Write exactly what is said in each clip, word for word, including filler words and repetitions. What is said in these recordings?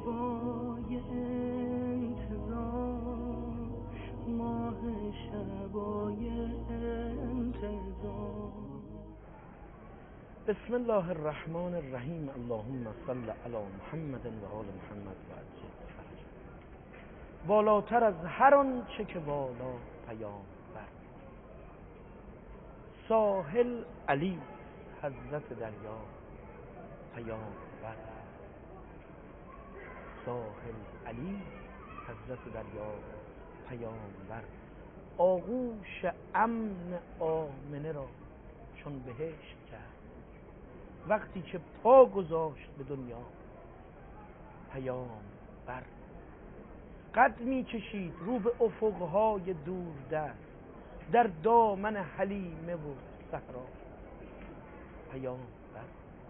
شبای انتظار، ماه شبای انتظار. بسم الله الرحمن الرحیم. اللهم صل علی محمد و آل محمد و عجل فرج. بالاتر از هر آنچه که بالا پیام بر، ساحل علی حضرت دریا پیام بر، ساحل علی حضرت دریا پیام بر. آغوش امن آمنه را چون بهشت کرد، وقتی که پا گذاشت به دنیا پیام بر. قد می کشید رو به افقهای دور دست، در دامن حلیمه و صحرا پیام بر.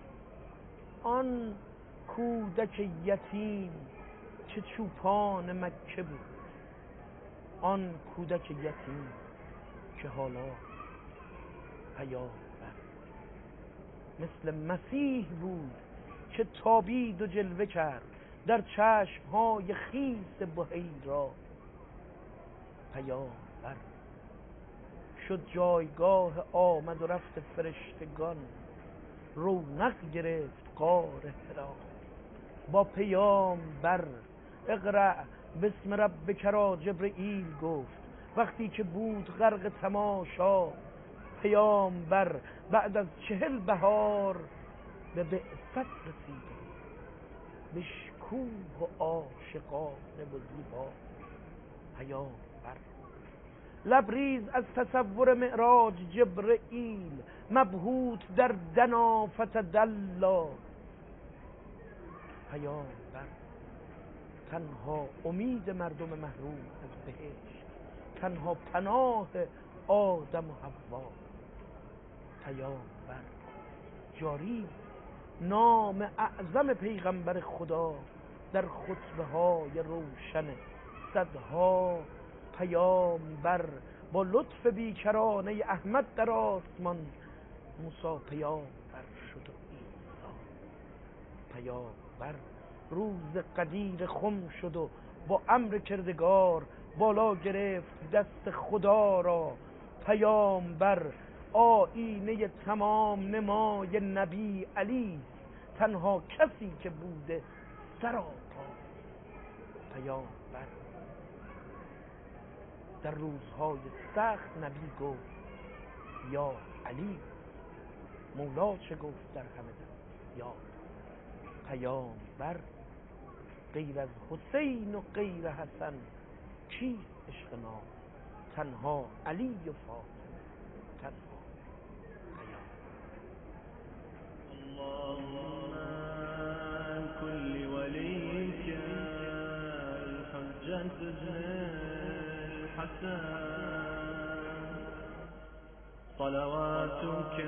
آن کودک یتیم که چوپان مکه بود، آن کودک یتیم که حالا پیام بر. مثل مسیح بود که تابید و جلوه کرد، در چشمهای خیس بحیرا پیام بر. شد جایگاه آمد و رفت فرشتگان، رونق گرفت غار حرا با پیام بر. اقرأ بسم ربک را جبرئیل گفت، وقتی که بود غرق تماشا پیام بر. بعد از چهل بهار به بعثت رسیده، به شکوه و عاشقانه و زیبا پیام بر. لبریز از تصور معراج جبرئیل، مبهوت در دنا فتدلی پیام بر. تنها امید مردم محروم از بهشت، تنها پناه آدم و حوا پیام بر. جاری نام اعظم پیغمبر خدا در خطبه های روشن صدها پیام بر. با لطف بیکرانه احمد در آسمان، موسی پیام بر شد و عیسی پیام بر. روز قدیر خم شد و با امر کردگار، بالا گرفت دست خدا را پیام بر. آیینه تمام نمای نبی علی، تنها کسی که بوده سراپا پیام بر. در روزهای سخت نبی گفت یا علی، مولا چه گفت در همه دم یا پیام بر. غیر از حسین و غیر حسن کیست عشق نام، تنها علی و فاطمه تنها پیام. اللهم كل وليك الحجة الحسن، صلواتك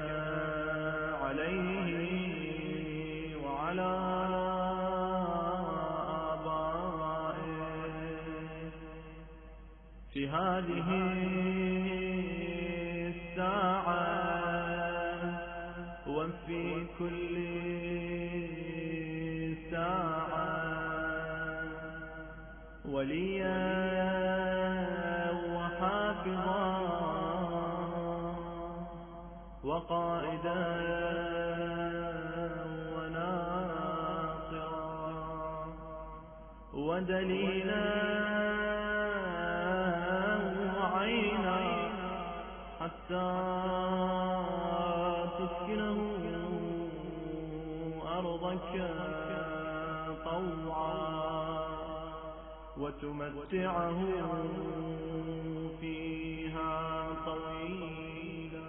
عليه وعلى في هذه الساعة وفي كل ساعة، وليا وحافظا وقائدا وناصرا ودليلا حتى تسكنه أرضك طوعا وتمتعه فيها طويلا.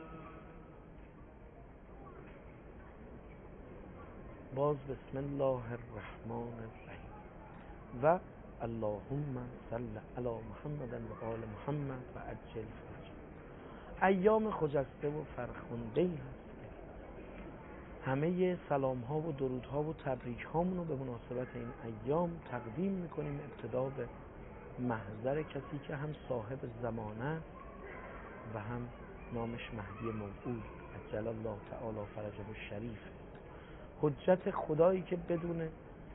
باز بسم الله الرحمن الرحیم. و اللهم صل علی محمد و آل محمد و عجل فرج. ایام خجسته و فرخنده‌ای هست که همه سلام ها و درود ها و تبریک هامون رو به مناسبت این ایام تقدیم میکنیم. ابتدا به محضر کسی که هم صاحب زمانه است و هم نامش مهدی موعود عجل الله تعالی فرجه الشریف، حجت خدایی که بدون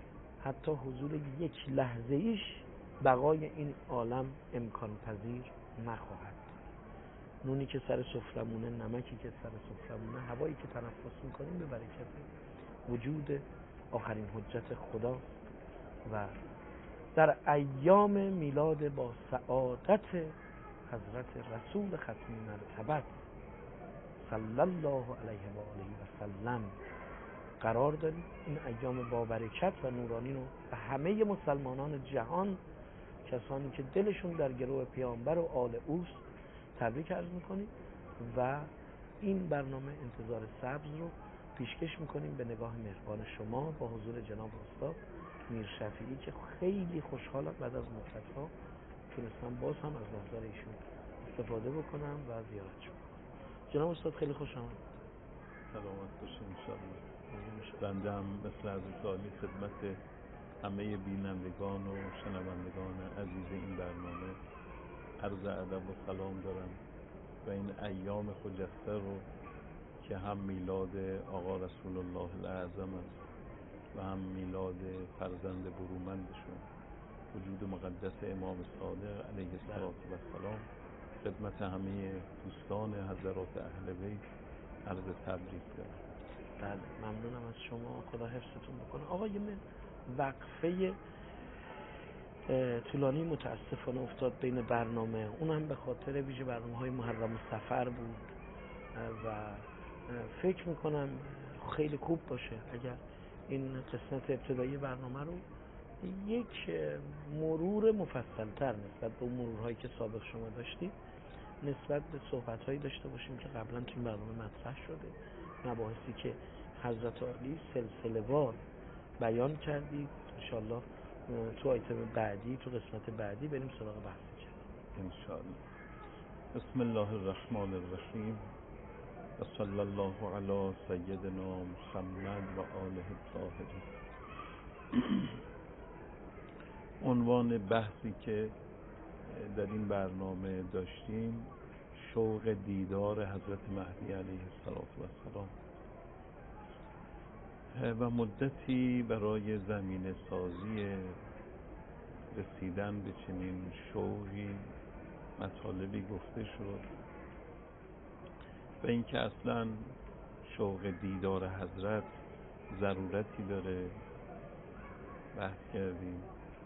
حتی حضور یک لحظه ایش بقای این عالم امکان پذیر نخواهد. نونی که سر سفرمونه، نمکی که سر سفرمونه، هوایی که تنفس میکنیم به برکت وجود آخرین حجت خدا و در ایام میلاد با سعادت حضرت رسول ختمی مرتبت صلی الله علیه و آله و سلم قرار داریم. این ایام با برکت و نورانی رو به همه مسلمانان جهان، کسانی که دلشون در گرو پیامبر و آل اوست، تبریک عرض میکنیم و این برنامه انتظار سبز رو پیشکش میکنیم به نگاه مهربان شما با حضور جناب استاد میر شفیعی که خیلی خوشحالم بعد از مدت‌ها تونستم باز هم از محضر ایشون استفاده بکنم و زیارتشون بکنم. جناب استاد خیلی خوش آمد. سلامت باشین انشاءالله. بنده هم مثل حضرت عالی خدمت همه بینندگان و شنوندگان عزیز این برنامه عرض ادب و سلام دارم و این ایام خجسته رو که هم میلاد آقا رسول الله الاعظم است و هم میلاد فرزند برومندشون وجود مقدس امام صادق علیه السلام خدمت همه دوستان حضرات اهل بیت عرض تبریک دارم. بله ممنونم از شما، خدا حفظتون بکنه. آقا یه وقفه طولانی متاسفانه افتاد بین برنامه، اون هم به خاطر ویژه برنامه های محرم و سفر بود و فکر میکنم خیلی خوب باشه اگر این قسمت ابتدایی برنامه رو یک مرور مفصل تر نسبت به اون مرورهایی که سابق شما داشتید نسبت به صحبت هایی داشته باشیم که قبلا تو این برنامه مطرح شده، مباحثی که حضرت عالی سلسله وار بیان کردید. انشالله تو آیتم بعدی، تو قسمت بعدی بریم سراغ بحث جدید انشالله. بسم الله الرحمن الرحیم و صلی الله علی سیدنا محمد و آله الطاهرین. عنوان بحثی که در این برنامه داشتیم شوق دیدار حضرت مهدی علیه السلام و مدتی برای زمینه سازی رسیدن به چنین شوقی مطالبی گفته شد و اینکه اصلا شوق دیدار حضرت ضرورتی داره بحث کردیم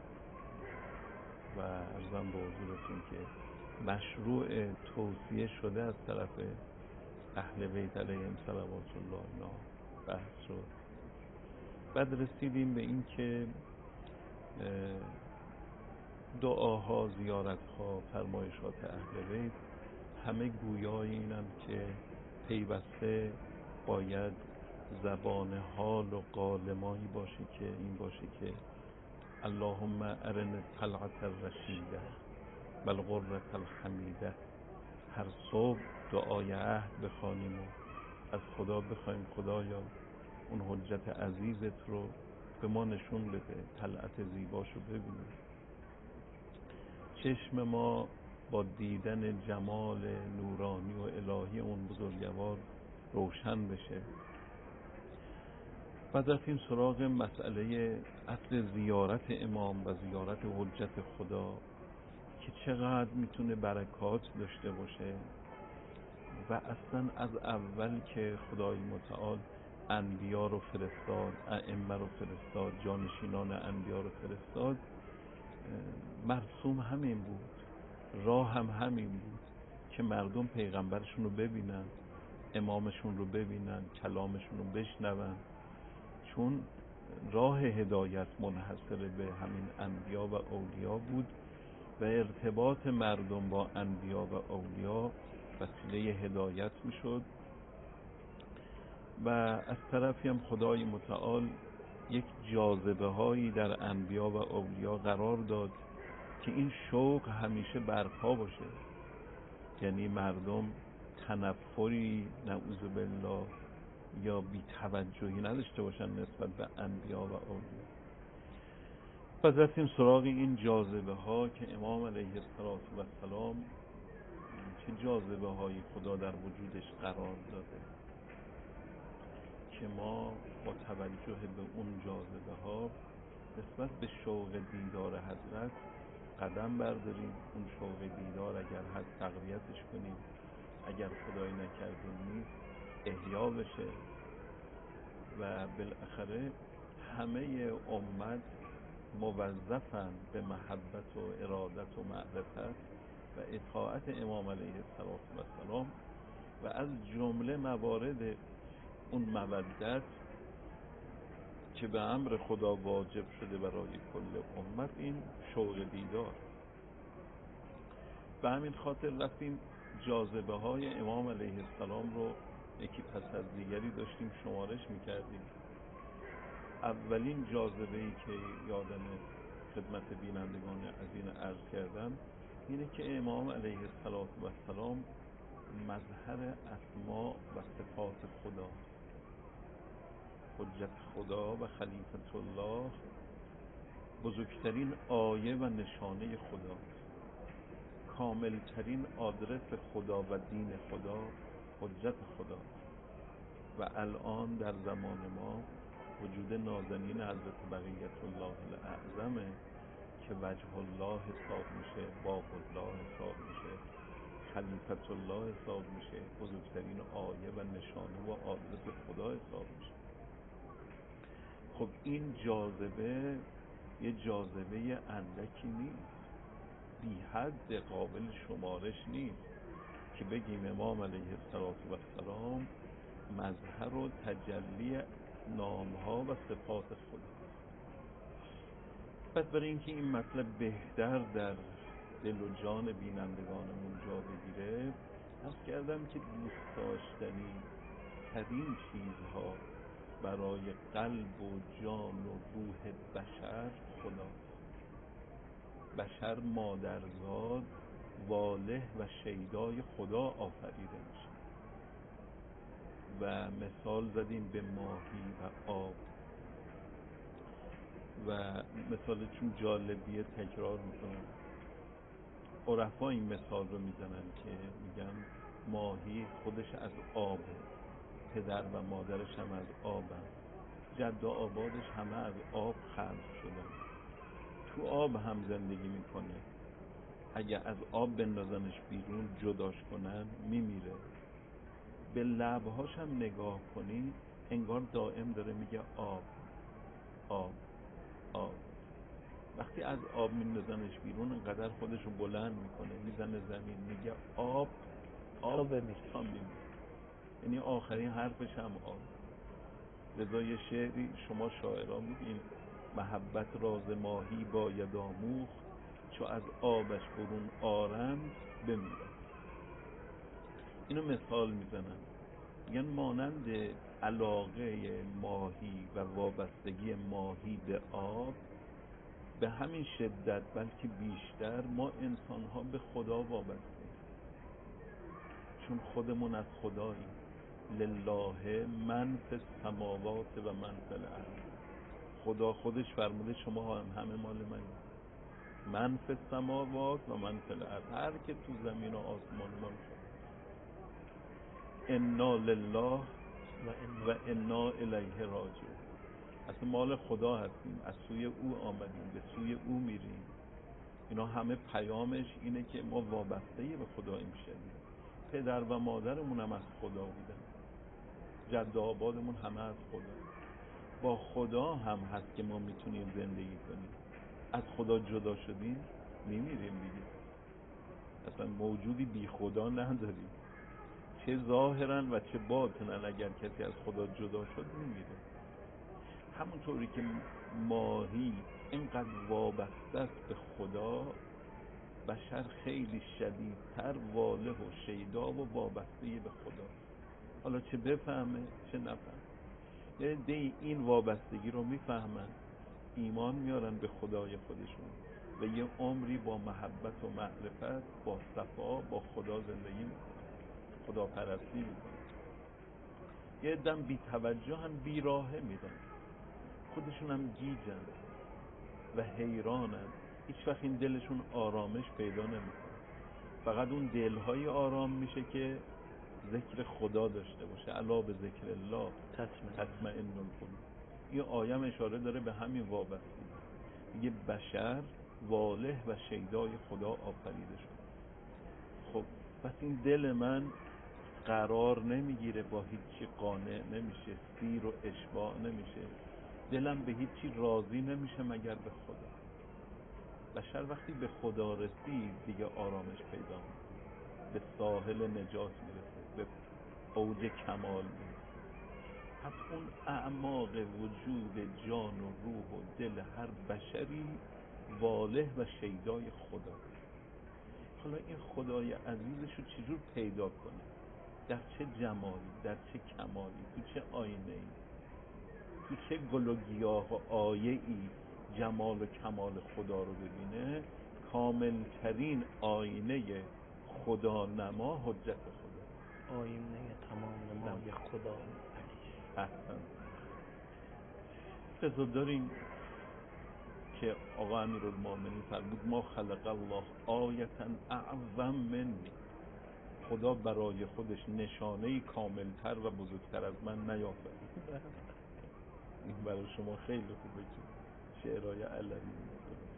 و عرضم به حضورتون که مشروع توصیه شده از طرف اهل بیت علیهم صلوات الله اینا بحث شد. بعد رسیدیم به این که دعاها، زیارتها، فرمایشات اهل بیت همه گویای اینن که پیوسته باید زبان حال و قالمایی باشه که این باشه که اللهم ارن طلعت الرشیده و الغرة الحمیده. هر صبح دعای عهد بخوانیم و از خدا بخوایم خدایا اون حجت عزیزت رو به ما نشون بده، طلعت زیباشو ببینیم، چشم ما با دیدن جمال نورانی و الهی اون بزرگوار روشن بشه. بعد رفتیم سراغ مسئله اصل زیارت امام و زیارت حجت خدا که چقدر میتونه برکات داشته باشه و اصلا از اول که خدای متعال انبیا رو فرستاد، ائمه رو فرستاد، جانشینان انبیا رو فرستاد، مرسوم همین بود، راه هم همین بود که مردم پیغمبرشون رو ببینن، امامشون رو ببینن، کلامشون رو بشنون، چون راه هدایت منحصر به همین انبیا و اولیا بود و ارتباط مردم با انبیا و اولیا وسیله هدایت می شد. و از طرفی هم خدای متعال یک جاذبه هایی در انبیا و اولیا قرار داد که این شوق همیشه برپا باشه، یعنی مردم تنفری نعوذ بالله یا بی‌توجهی نداشته باشن نسبت به انبیا و اولیا. پس رفتیم سراغ این جاذبه ها که امام علیه السلام چه جاذبه هایی خدا در وجودش قرار داده که ما با توجه به اون جاذبه ها نسبت به شوق دیدار حضرت قدم برداریم. اون شوق دیدار اگر هست تقویتش کنیم، اگر خدای نکرده نیست احیا بشه و بالاخره همه امت موظفن به محبت و ارادت و معرفت و اطاعت امام علیه السلام و از جمله موارد اون مودت که به امر خدا واجب شده برای کل امت این شوق دیدار. به همین خاطر رفتیم جاذبه های امام علیه السلام رو یکی پس از دیگری داشتیم شمارش میکردیم. اولین جاذبه‌ای که یادم خدمت بینندگان عزیز عرض کردم اینه که امام علیه السلام مظهر اسما و صفات خدا، حجت خدا و خلیفت الله، بزرگترین آیه و نشانه خدا، کاملترین آدرس خدا و دین خدا، حجت خدا. و الان در زمان ما وجود نازنین حضرت بقیت الله الاعظمه که وجه الله حساب میشه، باب الله حساب میشه، خلیفت الله حساب میشه، بزرگترین آیه و نشانه و آدرس خدا حساب میشه. خب این جاذبه یه جاذبه اندکی نیست، بی حد قابل شمارش نیست که بگیم امام علیه السلام مظهر و تجلی نامها و صفات خداست. پس برای اینکه این مطلب بهتر در دل و جان بینندگانمون جا بگیره، عرض کردم که دوست داشتنی ترین چیزها برای قلب و جان و روح بشر خداست. بشر مادرزاد واله و شیدای خدا آفریده میشه و مثال زدیم به ماهی و آب و مثال چون جالبیه تکرار میکنم. عرفا این مثال رو میزنن که میگن ماهی خودش از آبه، پدر و مادرش هم از آبن، جد و آبادش همه از آب خلق شدن، تو آب هم زندگی میکنه. اگه از آب بندازنش بیرون جداش کنن میمیره. به لبهاش هم نگاه کنی انگار دائم داره میگه آب آب آب. وقتی از آب میندازنش بیرون انقدر خودش رو بلند میکنه میزنه زمین میگه آب آب تا میمیره. یعنی آخرین حرفش هم آب. لذا یه شعری شما شاعران میگین محبت راز ماهی باید آموخت، چو از آبش برون آرند بمیرد. اینو مثال میزنن، میگن مانند علاقه ماهی و وابستگی ماهی به آب، به همین شدت بلکه بیشتر ما انسان‌ها به خدا وابسته‌ایم، چون خودمون از خداییم. لله من فی السماوات و من فی الارض. خدا خودش فرموده شما هم همه مال منی. من فی السماوات و من فی الارض، هر که تو زمین و آسمان مال خداست. انا لله و انا الیه راجعون. اصلا مال خدا هستیم، از سوی او آمدیم، به سوی او میریم. اینا همه پیامش اینه که ما وابسته به خداییم شدیم. پدر و مادرمون هم از خدا بودن، جد و آبادمون همه از خدا. با خدا هم هست که ما میتونیم زندگی کنیم. از خدا جدا شدیم میمیریم دیگه. اصلا موجودی بی خدا نداریم، چه ظاهرا و چه باطنا. اگر کسی از خدا جدا شد میمیره. همونطوری که ماهی اینقدر وابسته است به خدا، بشر خیلی شدیدتر واله و شیدا و وابسته به خدا. حالا چه بفهمه چه نفهم. یه دی این وابستگی رو میفهمن، ایمان میارن به خدای خودشون و یه عمری با محبت و معرفت، با صفا با خدا زندگی میکنن، خدا پرستی میکنن. یه دم بی توجهن، بی راهه میرن، خودشون هم گیجن و حیرانن. هیچ وقت این دلشون آرامش پیدا نمیکنه. فقط اون دلهای آرام میشه که ذکر خدا داشته باشه. الا به ذکر الله تطمئن القلوب. این آیه اشاره داره به همین وابستگی. یه بشر واله و شیدای خدا آفریده شد. خب پس این دل من قرار نمیگیره، با هیچی قانع نمیشه، سیر و اشباع نمیشه، دلم به هیچی راضی نمیشه مگر به خدا. بشر وقتی به خدا رسید دیگه آرامش پیدا میکنه، به ساحل نجات میرسه، به اوج کمال میرسه. پس اون اعماق وجود جان و روح و دل هر بشری واله و شیدای خدا. حالا این خدای عزیزش رو چجور پیدا کنه؟ در چه جمالی، در چه کمالی، تو چه آینه ای، تو چه گل و گیاه و آیه ای جمال و کمال خدا رو ببینه؟ کامل ترین آینه خدا نما حجت خدا، آینه تمام نمای خدا علی. احسن. قصه داریم که آقا امیرالمومنین فرمود ما خلق الله آیتا اعظم منی، خدا برای خودش نشانه کاملتر و بزرگتر از من نیافرید. این برای شما خیلی خوبه که شعرهای علوی میکنه.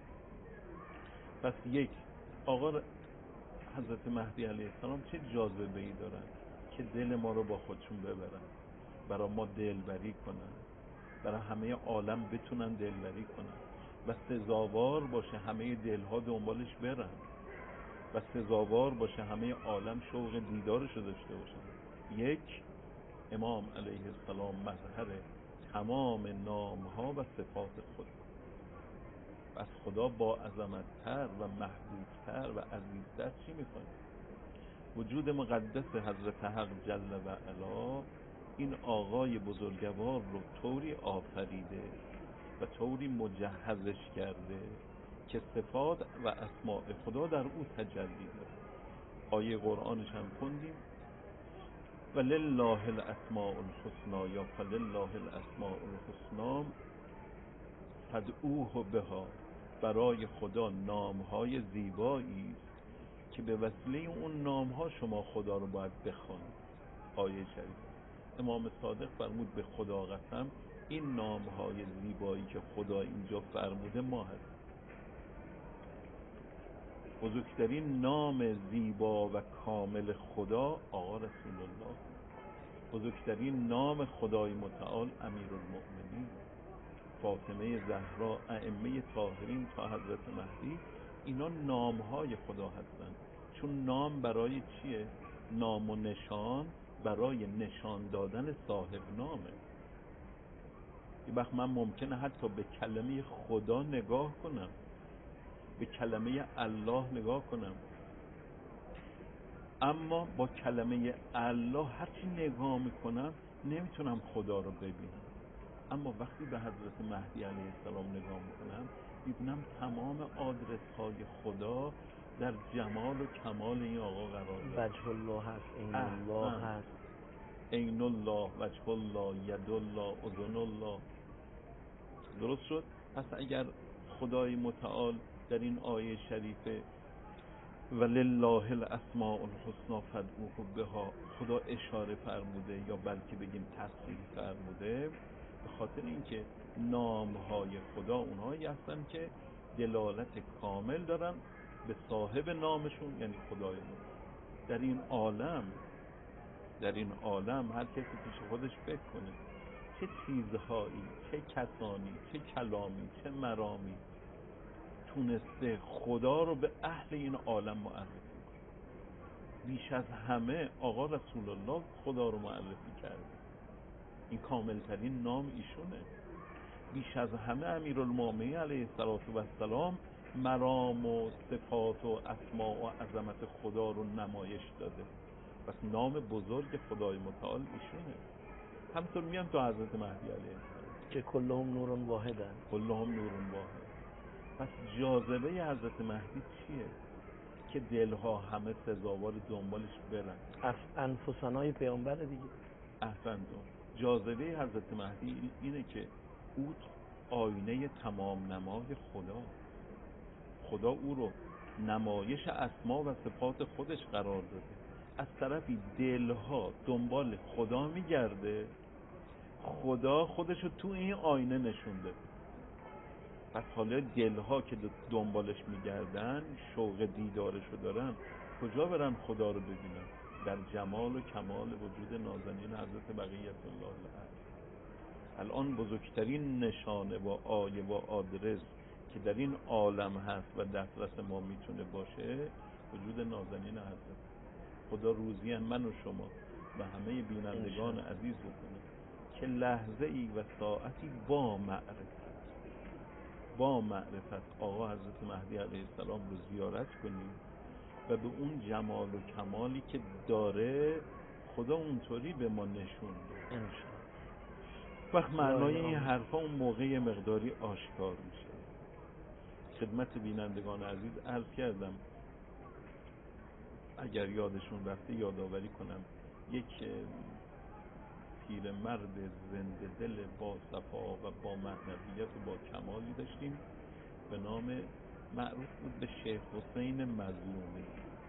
پس یک، آقا حضرت مهدی علیه السلام چه جاذبه ای دارن که دل ما رو با خودشون ببرن، برای ما دلبری کنن، برای همه عالم بتونن دلبری کنن و سزاوار باشه همه دلها دنبالش برن و سزاوار باشه همه عالم شوق دیدارش رو داشته باشن. یک، امام علیه السلام مظهر تمام نامها و صفات خدا. از خدا با عظمت‌تر و محبوبتر و عزیزتر چی میخوایم؟ وجود مقدس حضرت حق جل و علا این آقای بزرگوار رو طوری آفریده و طوری مجهزش کرده که صفات و اسماء خدا در او تجلی داره. آیه قرآنش هم خوندیم ولله الاسماء الحسنا یا فلله الاسماء الحسنا فادعوه بها. برای خدا نامهای زیبایی است که به وسیله اون نامها شما خدا رو باید بخوانید. آیه شریفه امام صادق فرمود به خدا قسم این نامهای زیبایی که خدا اینجا فرموده ما هست. بزرگترین نام زیبا و کامل خدا آقا رسول الله، بزرگترین نام خدای متعال امیرالمؤمنین، فاطمه زهرا، ائمه طاهرین تا حضرت مهدی، اینا نامهای خدا هستن. چون نام برای چیه؟ نام و نشان برای نشان دادن صاحب نامه. یه وقت من ممکنه حتی به کلمه خدا نگاه کنم، به کلمه الله نگاه کنم، اما با کلمه الله هرچی نگاه میکنم نمیتونم خدا رو ببینم. اما وقتی به حضرت مهدی علیه السلام نگاه میکنم میبینم تمام آدرس های خدا در جمال و کمال این آقا قرار داره. وجه الله هست، عین الله هست، عین الله، وجه الله، ید الله، اذن الله. درست شد؟ پس اگر خدای متعال در این آیه شریفه ولله الاسماء الحسنا فادعوه بها خدا اشاره فرموده یا بلکه بگیم تصریح فرموده، به خاطر اینکه نامهای خدا اونهایی هستن که دلالت کامل دارن به صاحب نامشون، یعنی خدای متعال. در این عالم در این عالم هر کسی پیش خودش فکر کنه چه چیزهایی، چه کسانی، چه کلامی، چه مرامی تونسته خدا رو به اهل این عالم معرفی کنه. بیش از همه آقا رسول الله خدا رو معرفی کرده، این کاملترین نام ایشونه. بیش از همه امیرالمومنین علیه السلام مرام و صفات و اسماء و عظمت خدا رو نمایش داده. پس نام بزرگ خدای متعال ایشونه. همطور میان تو حضرت مهدی علیه السلام که کلهم نور واحدن، کلهم نور واحد. پس جاذبه حضرت مهدی چیه؟ که دلها همه سزاوار دنبالش برن. انفسانای پیامبر دیگه. احسنتم. جاذبه حضرت مهدی اینه که او آینه تمام نمای خدا، خدا او رو نمایش اسما و صفات خودش قرار داده. از طرفی دلها دنبال خدا میگرده، خدا خودش رو تو این آینه نشون داده. پس حالا دلها که دنبالش میگردن، شوق دیدارشو دارن، کجا برن خدا رو ببینن؟ در جمال و کمال وجود نازنین حضرت بقیت الله العظیم. الان بزرگترین نشانه و آیه و آدرس که در این عالم هست و دسترس ما میتونه باشه، وجود نازنین حضرت. خدا روزی من و شما و همه بینندگان عزیز بکنه که لحظه ای و ساعتی با معرفت با معرفت آقا حضرت مهدی علیه السلام رو زیارت کنیم و به اون جمال و کمالی که داره خدا اونطوری به ما نشون بده. انشاءالله. وقت معنای این حرفا اون موقع مقداری آشکار میشه. خدمت بینندگان عزیز عرض کردم، اگر یادشون رفته یادآوری کنم، یک پیرمرد زنده دل با صفا و با معنویت و با کمالی داشتیم به نام، معروف بود به شیخ حسین مظلومی.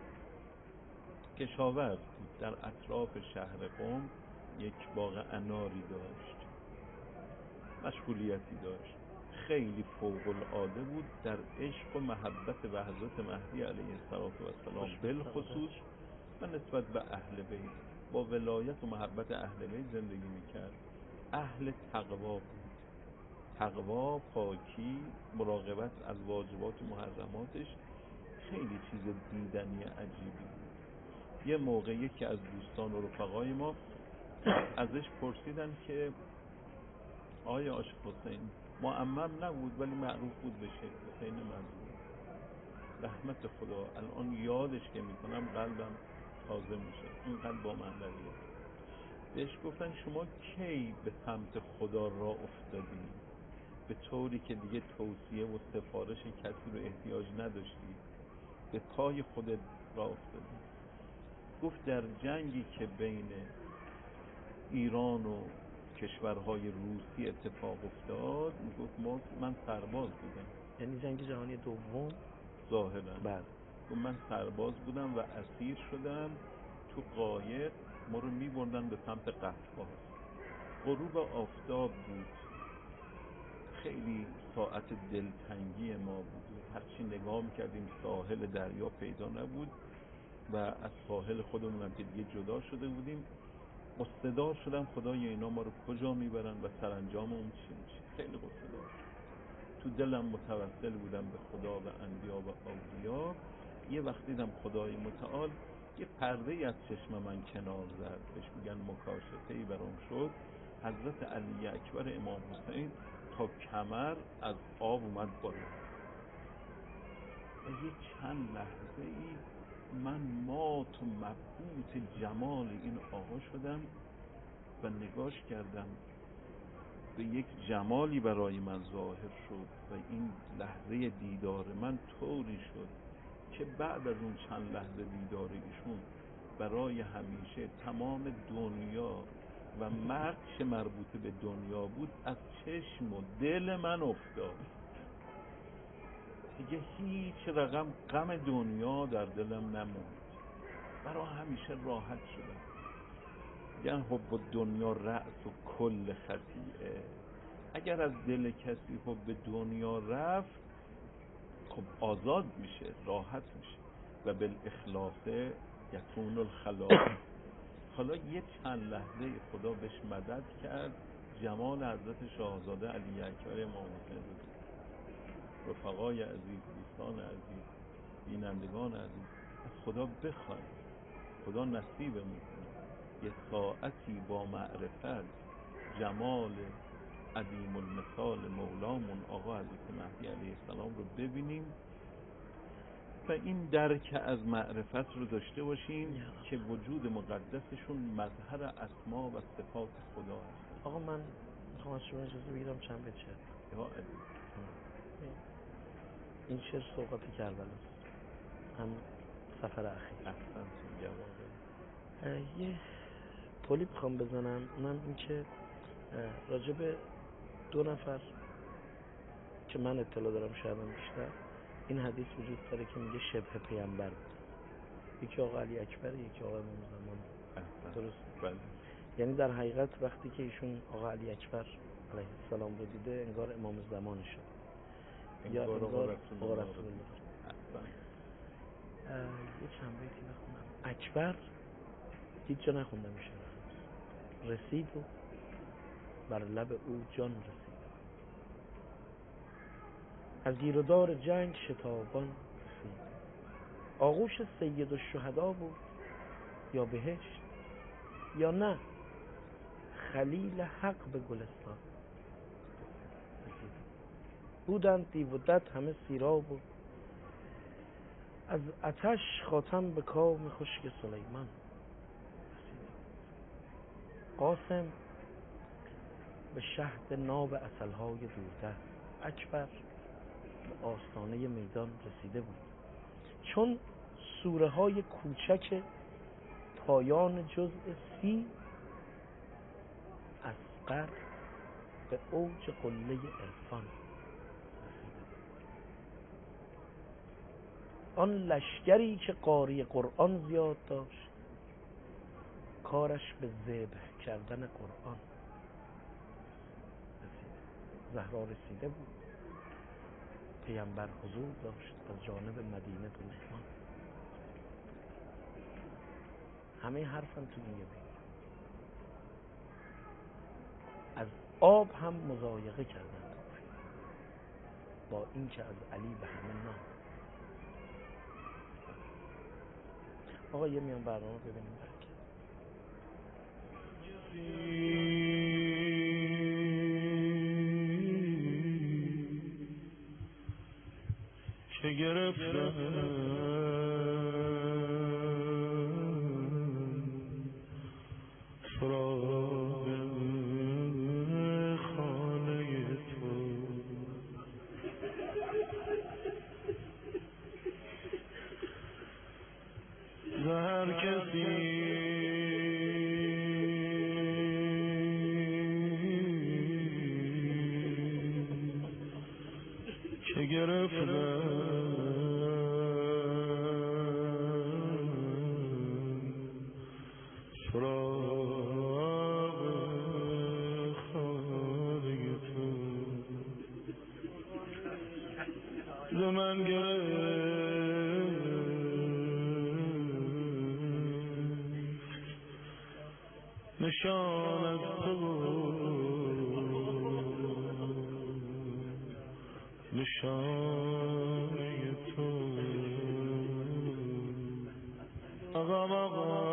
کشاورز بود، در اطراف شهر قم یک باغ اناری داشت، مشغولیتی داشت، خیلی فوق العاده بود در عشق و محبت به حضرت مهدی علیه السلام بالخصوص و نسبت به اهل بیت. با ولایت و محبت اهل بیت زندگی میکرد. اهل تقوا بود، تقوا، پاکی، مراقبت از واجبات و محرماتش خیلی چیز دیدنی عجیبی بود. یه موقع یکی از دوستان و رفقای ما ازش پرسیدن که آیا عاشق حسین، معمم نبود ولی معروف بود به شیخ حسین مظلوم. رحمت خدا، الان یادش که میکنم قلبم تازه میشه، اینقدر با معنویت. بهش گفتن شما کی به سمت خدا را افتادی به طوری که دیگه توصیه و سفارش کسی رو احتیاج نداشتی، به پای خودت را افتادی؟ گفت در جنگی که بین ایران و کشورهای روسی اتفاق افتاد، میگفت ما من سرباز بودم. یعنی جنگ جهانی دوم ظاهرا. بله. گفت من سرباز بودم و اسیر شدم تو قایق، ما رو میبردن به سمت قفقاز. غروب آفتاب بود، خیلی ساعت دلتنگی ما بود و هرچی نگاه میکردیم ساحل دریا پیدا نبود و از ساحل خودمون هم که دیگه جدا شده بودیم. قصه‌دار شدم خدای اینا ما رو کجا میبرن و سرانجام اون چی میشه. خیلی قصه‌دار شدم، تو دلم متوسل بودم به خدا و انبیا و اولیا. یه وقت دیدم خدای متعال یه پرده از چشم من کنار زد، بهش میگن مکاشفه‌ای برام شد. حضرت علی اکبر امام حسین تا کمر از آب اومد بالا و یه چند لحظه ای من مات و مبهوت جمال این آقا شدم و نگاش کردم، به یک جمالی برای من ظاهر شد و این لحظه دیدار من طوری شد که بعد از اون چند لحظه دیدار ایشون برای همیشه تمام دنیا و مرچ مربوطه به دنیا بود از چشم و دل من افتاد. دیگه هیچ رقم غم دنیا در دلم نموند، برای همیشه راحت شدم. میگن حب دنیا رأس و کل خطیئه. اگر از دل کسی حب دنیا رفت، خب آزاد میشه، راحت میشه. و بالاخلاص یکون الخلاص. حالا یه چند لحظه خدا بهش مدد کرد، جمال حضرت شاهزاده علی اکبر امام حسین رو دید. رفقای عزیز، دوستان عزیز، بینندگان عزیز، از خدا بخوایم خدا نصیبمون کنه یه ساعتی با معرفت جمال عدیم المثال مولامون آقا حضرت مهدی علیه السلام رو ببینیم و این درک از معرفت رو داشته باشیم که وجود مقدسشون مظهر اسما و صفات خدا هستن. آقا من میخوام از شما اجازه بگیرم چند بیت شعر. یا علی، این شعر سوقات کربلاست، هم سفر اخیر. احسنتون جوابه. یه پولی میخوام بزنم، اونم این که راجب دو نفر که من اطلاع دارم شایدم بیشتر این حدیث وجود داره که میگه شبه پیامبر بود. یکی آقا علی اکبر، یکی آقا امام زمان. درست؟ بله. یعنی در حقیقت وقتی که ایشون آقا علی اکبر علیه السلام رو دیده انگار امام زمان شد. یا انگار انگار رسول آقا الله رسول الله. احسن. یه چند بیتی بخونم. اکبر هیچ جا نخونده میشه، رسید و بر لب او جان رسید، از گیر و دار جنگ شتابان رسید، آغوش سید الشهدا بود یا بهشت یا نه خلیل حق به گلستان رسید. بودند دیو و دد همه سیراب و از آتش خاتم به کام خشک سلیمان رسید. قاسم به شهد ناب عسلهای دوردست، اکبر به آستانه میدان رسیده بود، چون سوره های کوچک پایان جزء سی، اصغر به اوج قله عرفان رسیده بود. آن لشکری که قاری قرآن زیاد داشت، کارش به ذبح کردن قرآن رسید. زهرا رسیده بود، پیامبر حضور داشت، از جانب مدینه طوفان. همه حرفم تو این یه بیت. از آب هم مضایقه کردن با این که از علی به همه نام. آقا یه میان برنامه ببینیم برکت. چه گرفتم سراغ خانه تو، هر کسی که گرفتم سراغ خانه تو، ز من گرفت نشان از تو، نشانه تو. آقا آقا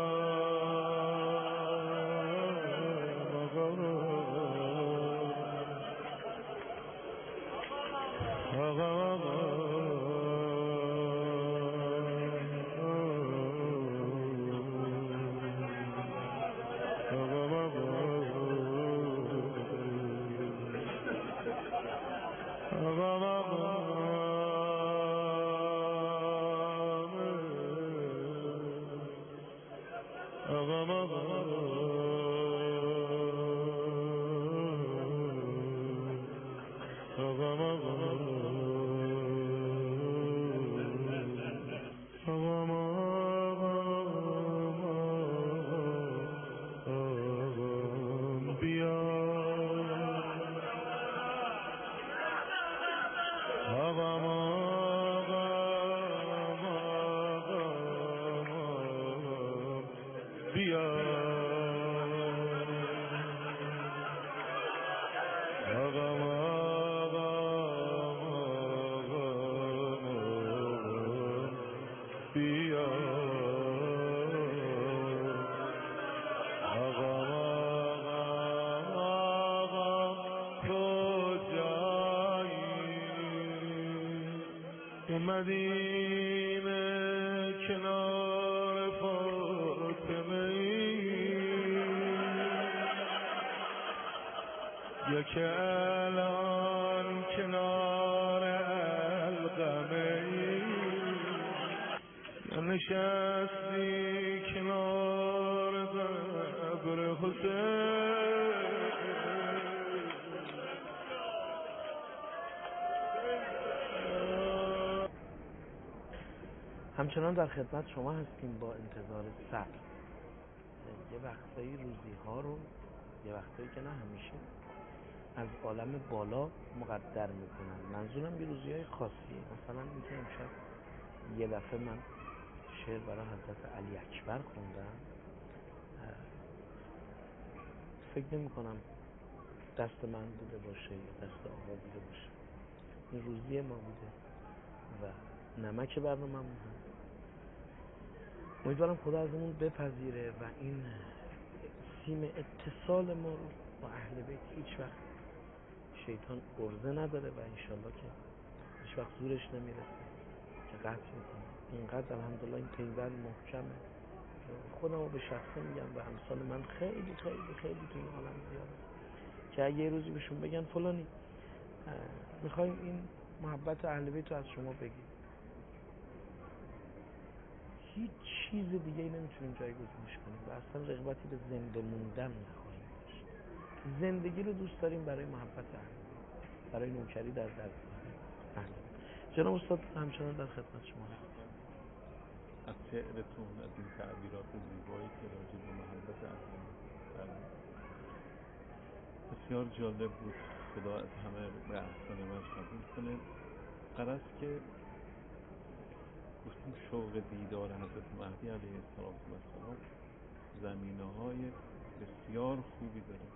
مدینه کنار فاطمه یا که الان کنار القمه یا نشستی کنار قبر حسین. همچنان در خدمت شما هستیم با انتظار صبر. یه وقتایی روزی ها رو، یه وقتایی که نه همیشه، از عالم بالا مقدر میکنن. منظورم یه روزی های خاصیه، مثلا اینکه امشب یه دفعه من شعر برای حضرت علی اکبر خوندم، فکر نمی کنم دست من بوده باشه یا دست آقا بوده باشه، این روزی ما بوده و نمک برنامه‌مون هست. امیدوارم خدا ازمون بپذیره و این سیم اتصال ما رو با اهل بیت هیچ وقت شیطان ارزه نداره و انشالله که هیچ وقت زورش نمیرسه که قطع میکنه. اینقدر الحمدلله این پیوند محکمه، خودم رو به شخصه میگم و امثال من خیلی خیلی خیلی تو این عالم زیاده که اگه یه روزی بهشون بگن فلانی میخوایم این محبت اهل بیت رو از شما بگیم، هیچ چیز دیگه ای نمیتونیم جایگزینش کنیم و اصلا رغبتی به زنده موندن نخواهیم داشت. زندگی رو دوست داریم برای محبت اهل بیت، برای نوکری در درگاه اهل بیت. جناب استاد همچنان در خدمت شما هستم. از شعرتون، از این تعبیرات زیبایی که راجع به محبت اهل بیت فرمودید بسیار جالب بود. خدا از همه به احسن وجه قبول کنه. غرض که گفتیم شوق دیدار حضرت مهدی علیه السلام زمینه های بسیار خوبی داره.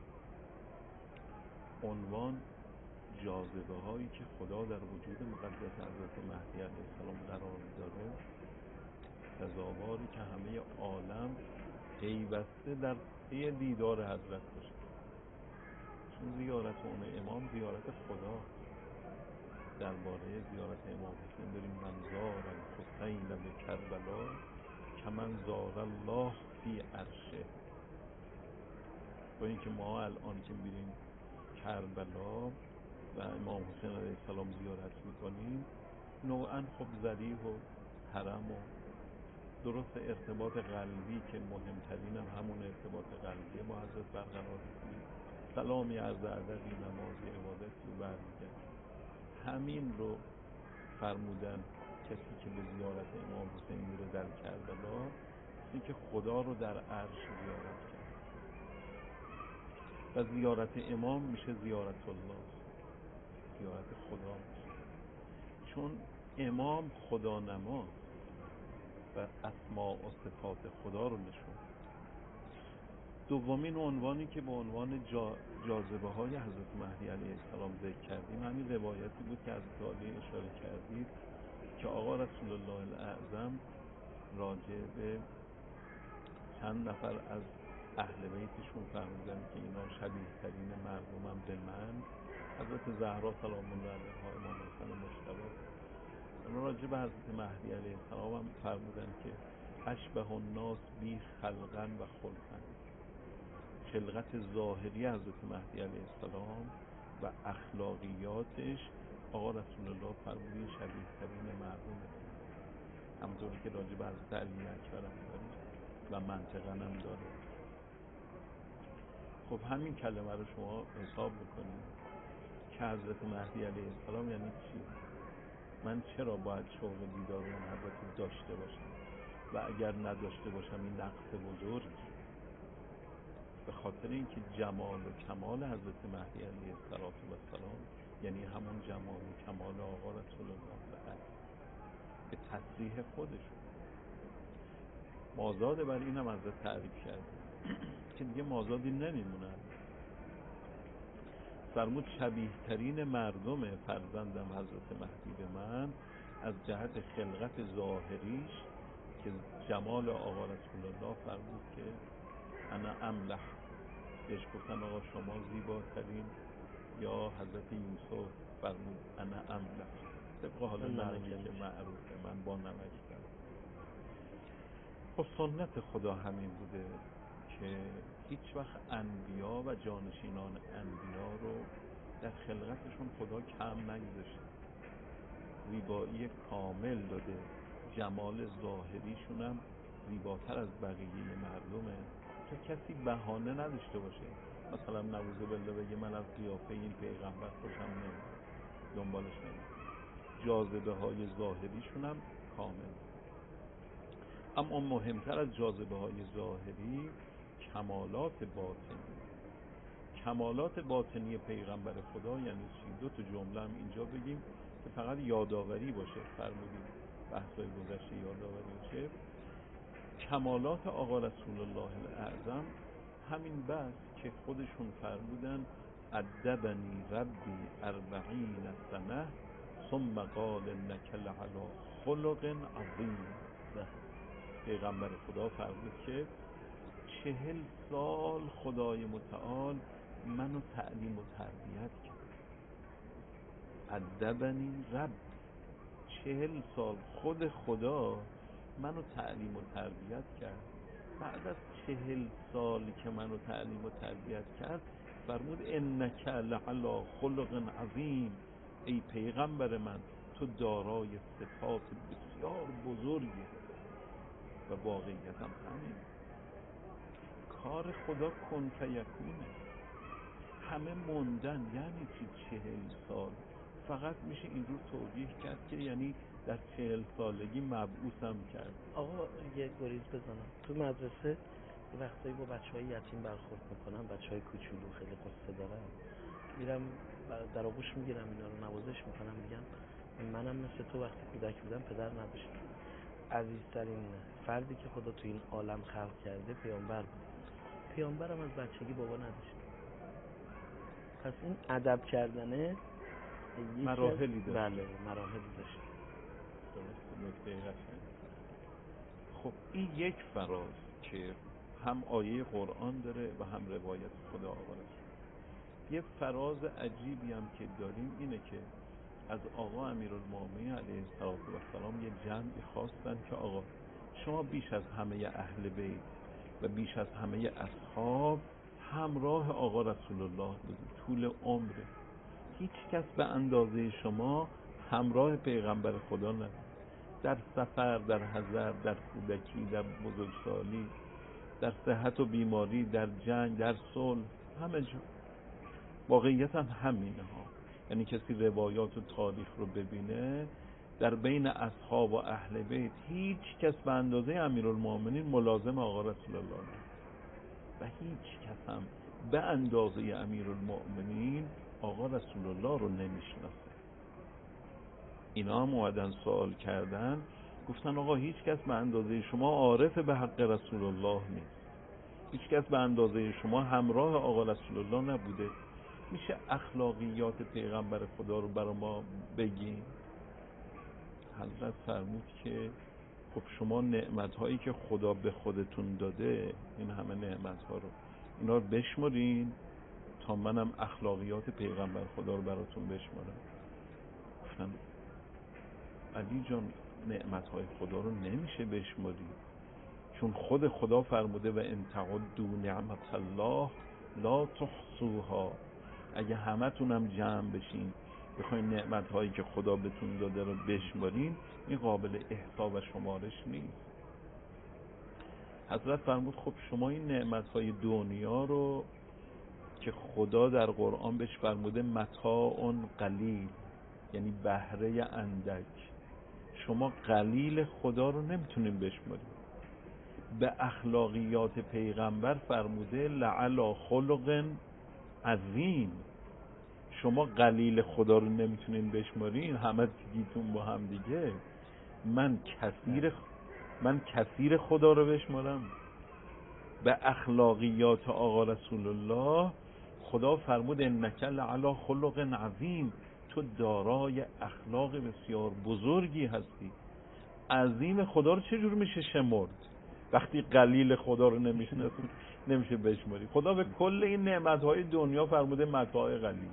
عنوان جاذبه هایی که خدا در وجود مقدس حضرت مهدی علیه السلام قرار داره، سزاواری که همه عالم پیوسته در پی دیدار حضرت باشه، چون زیارت اون امام زیارت خدا. درباره زیارت امام حسین داریم من زار الحسین به کربلا که من زار الله فی عرشه. با اینکه ما الان که میریم کربلا و امام حسین علیه السلام زیارت میکنیم نوعا خب ذریح و حرم و درست ارتباط قلبی که مهمترین هم همون ارتباط قلبیه با حضرت برقرار میکنیم، سلامی عرض ادبی نمازی عبادتی و برمیگرد. همین رو فرمودن کسی که به زیارت امام حسین میره در کربلا مثل که خدا رو در عرش زیارت کرد و زیارت امام میشه زیارت الله، زیارت خدا میشه، چون امام خدا نماست و اسماء و صفات خدا رو نشون. دومین عنوانی که به عنوان جا جاذبه های حضرت مهدی علیه السلام ذکر کردیم همین روایتی بود که حضرت عالی اشاره کردید که آقا رسول الله الاعظم راجع به چند نفر از اهل بیتشون فرمودن که اینا شبیه ترین مردمم به من، حضرت زهرا سلام الله علیها، امام حسن مجتبی. راجع به حضرت مهدی علیه السلام هم فرمودن که اشبه الناس بی خلقا و خلقا. خلقت ظاهری حضرت مهدی علیه السلام و اخلاقیاتش آقا رسول الله فرمودین شبیه ترین مردم به من، همونطوری که راجع به حضرت علی اکبر هم داریم و منطقاً هم داره. خب همین کلمه رو شما حساب بکنید که حضرت مهدی علیه السلام یعنی چی؟ من چرا باید شوق دیدار اون حضرت رو داشته باشم و اگر نداشته باشم این نقص بزرگیه؟ به خاطر اینکه جمال و کمال حضرت مهدی علیه السلام یعنی همون جمال و کمال آقا رسول الله الاعظم به تصریح خودشون. مازاد بر این هم حضرت تعریف کرده که دیگه مازادی نمیمونه. فرمود شبیه ترین مردم فرزندم حضرت مهدی به من از جهت خلقت ظاهریش که جمال آقا رسول الله فرمود که انا املح، بهش گفتن آقا شما زیباترین، یا حضرت یوسف فرمود انا املح، طبق حال نقلی که معروفه من با نمک دارم. خب سنت خدا همین بوده که هیچ وقت انبیا و جانشینان انبیا رو در خلقتشون خدا کم نگذاشته، زیبایی کامل داده، جمال ظاهریشون هم زیباتر از بقیه مردمه تا کسی بهانه نداشته باشه مثلا نعوذ بالله بگه من از قیافه این پیغمبر خوشم نمیاد، دنبالش نمیرم. جاذبه های ظاهریشون هم کامل. اما مهمتر از جاذبه های ظاهری کمالات باطنی کمالات باطنی پیغمبر خدا یعنی چی؟ دو تا جمله هم اینجا بگیم که فقط یادآوری باشه. فرمودیم بحث‌های گذشته یادآوری باشه. کمالات آقا رسول الله الاعظم همین بس که خودشون فرمودن ادبنی ربی اربعین سنه ثم قال انک لعلی خلق عظیم. پیغمبر خدا فرمود که چهل سال خدای متعال منو تعلیم و تربیت کرد. ادبنی رب، چهل سال خود خدا منو تعلیم و تربیت کرد. بعد از چهل سال که منو تعلیم و تربیت کرد فرمود انک لعلی خلق عظیم، ای پیغمبر من تو دارای صفات بسیار بزرگی. و واقعیت هم همین. کار خدا کن فیکونه. همه موندن یعنی چی چهل سال؟ فقط میشه این رو توضیح کرد که یعنی در چهل سالگی مبعوثم کرد. آقا یه گریز بزنم. تو مدرسه یه وقتایی با بچهای یتیم برخورد میکنم، بچهای کوچولو خیلی قصه دارن، میرم در آغوش میگیرم اینا رو نوازش میکنم، میگم منم مثل تو وقتی کودک بودم پدر نداشتم. عزیزترین فردی که خدا تو این عالم خلق کرده پیامبر بود. پیامبرم از بچگی بابا نداشت. پس این ادب کردنه مراحلی داشت. بله مراحلی داشت. درسته، نکته قشنگ. خب این یک فراز که هم آیه قرآن داره و هم روایت خدا آقا رسول. یه فراز عجیبی هم که داریم اینه که از آقا امیرالمومنین علیه السلام یه جمعی خواستن که آقا شما بیش از همه اهل بیت و بیش از همه اصحاب همراه آقا رسول الله بودید طول عمره. هیچ کس به اندازه شما همراه پیغمبر خدا نبود، در سفر، در حضر، در کودکی، در بزرگسالی، در صحت و بیماری، در جنگ، در صلح، همه جا. واقعیت هم همینه ها. یعنی کسی روایات و تاریخ رو ببینه، در بین اصحاب و اهل بیت هیچ کس به اندازه امیرالمومنین ملازم آقا رسول الله نبود و هیچ کس هم به اندازه امیرالمومنین آقا رسول الله رو نمیشناسه. اینا هم اومدن سوال کردن، گفتن آقا هیچ کس به اندازه شما عارف به حق رسول الله نیست، هیچ کس به اندازه شما همراه آقا رسول الله نبوده. میشه اخلاقیات پیغمبر خدا رو برای ما بگین؟ حضرت فرمود که خب شما نعمت‌هایی که خدا به خودتون داده، این همه نعمت‌ها رو اینا رو بشمرین تا منم اخلاقیات پیغمبر خدا رو براتون بشمارم. گفتن علی جان نعمت‌های خدا رو نمیشه بشماری، چون خود خدا فرموده و ان تعدوا نعمت الله لا تحصوها. اگه همتونم جمع بشین بخواین نعمت‌هایی که خدا بهتون داده رو بشمارین، این قابل احصا و شمارش نیست. حضرت فرمود خب شما این نعمت‌های دنیا رو که خدا در قرآن بهش فرموده متاع قلیل، یعنی بهره اندک، شما قلیل خدا رو نمیتونین بشمارین. به اخلاقیات پیغمبر فرموده لعلی خلق عظیم، شما قلیل خدا رو نمیتونین بشمارین، همه دیگیتون با هم دیگه، من کثیر من کثیر خدا رو بشمارم. به اخلاقیات آقا رسول الله خدا فرمود انک لعلی خلق عظیم، تو دارای اخلاق بسیار بزرگی هستی. عظیم خدا رو چجور میشه شمرد وقتی قلیل خدا رو نمیشناسی؟ نمیشه بشماری. خدا به کل این نعمتهای دنیا فرموده متاع قلیل.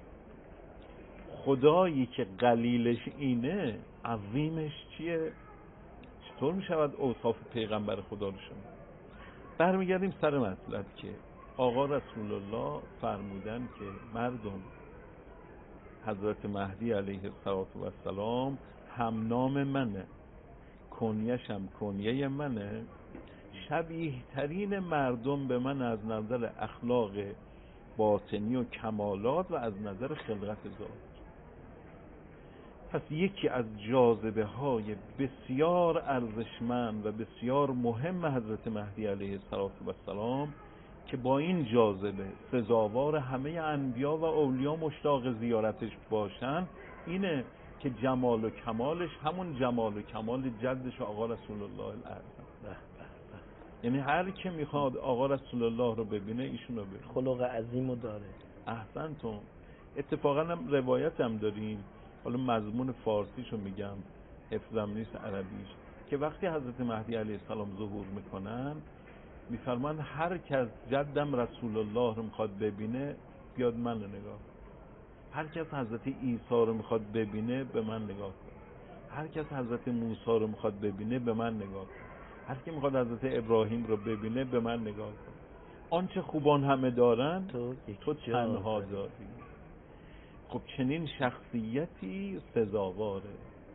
خدایی که قلیلش اینه، عظیمش چیه؟ چطور میشود اوصاف پیغمبر خدا رو شما؟ برمیگردیم سر مطلب که آقا رسول الله فرمودن که مردم حضرت مهدی علیه السلام هم نام منه، کنیش هم کنیه منه، شبیه ترین مردم به من از نظر اخلاق باطنی و کمالات و از نظر خلقت ذات. پس یکی از جاذبه های بسیار ارزشمند و بسیار مهم حضرت مهدی علیه السلام که با این جاذبه سزاوار همه انبیا و اولیا مشتاق زیارتش باشن اینه که جمال و کمالش همون جمال و کمال جدش آقا رسول الله الاعظم. یعنی هر که میخواد آقا رسول الله رو ببینه ایشون رو ببینه. خلق عظیمو داره. احسنتون. اتفاقا هم روایت هم داریم، حالا مضمون فارسیشو میگم، حفظم نیست عربیش، که وقتی حضرت مهدی علیه السلام ظهور میکنن میفرمان هر کس جدم رسول الله رو میخواد ببینه بیاد من رو نگاه کن. هر کس حضرت عیسی رو میخواد ببینه به من نگاه کن. هر کس حضرت موسی رو میخواد ببینه به من نگاه کن. هر کی میخواد حضرت ابراهیم رو ببینه به من نگاه کن. آنچه خوبان همه دارن تو, تو تنها داری. خب چنین شخصیتی سزاواره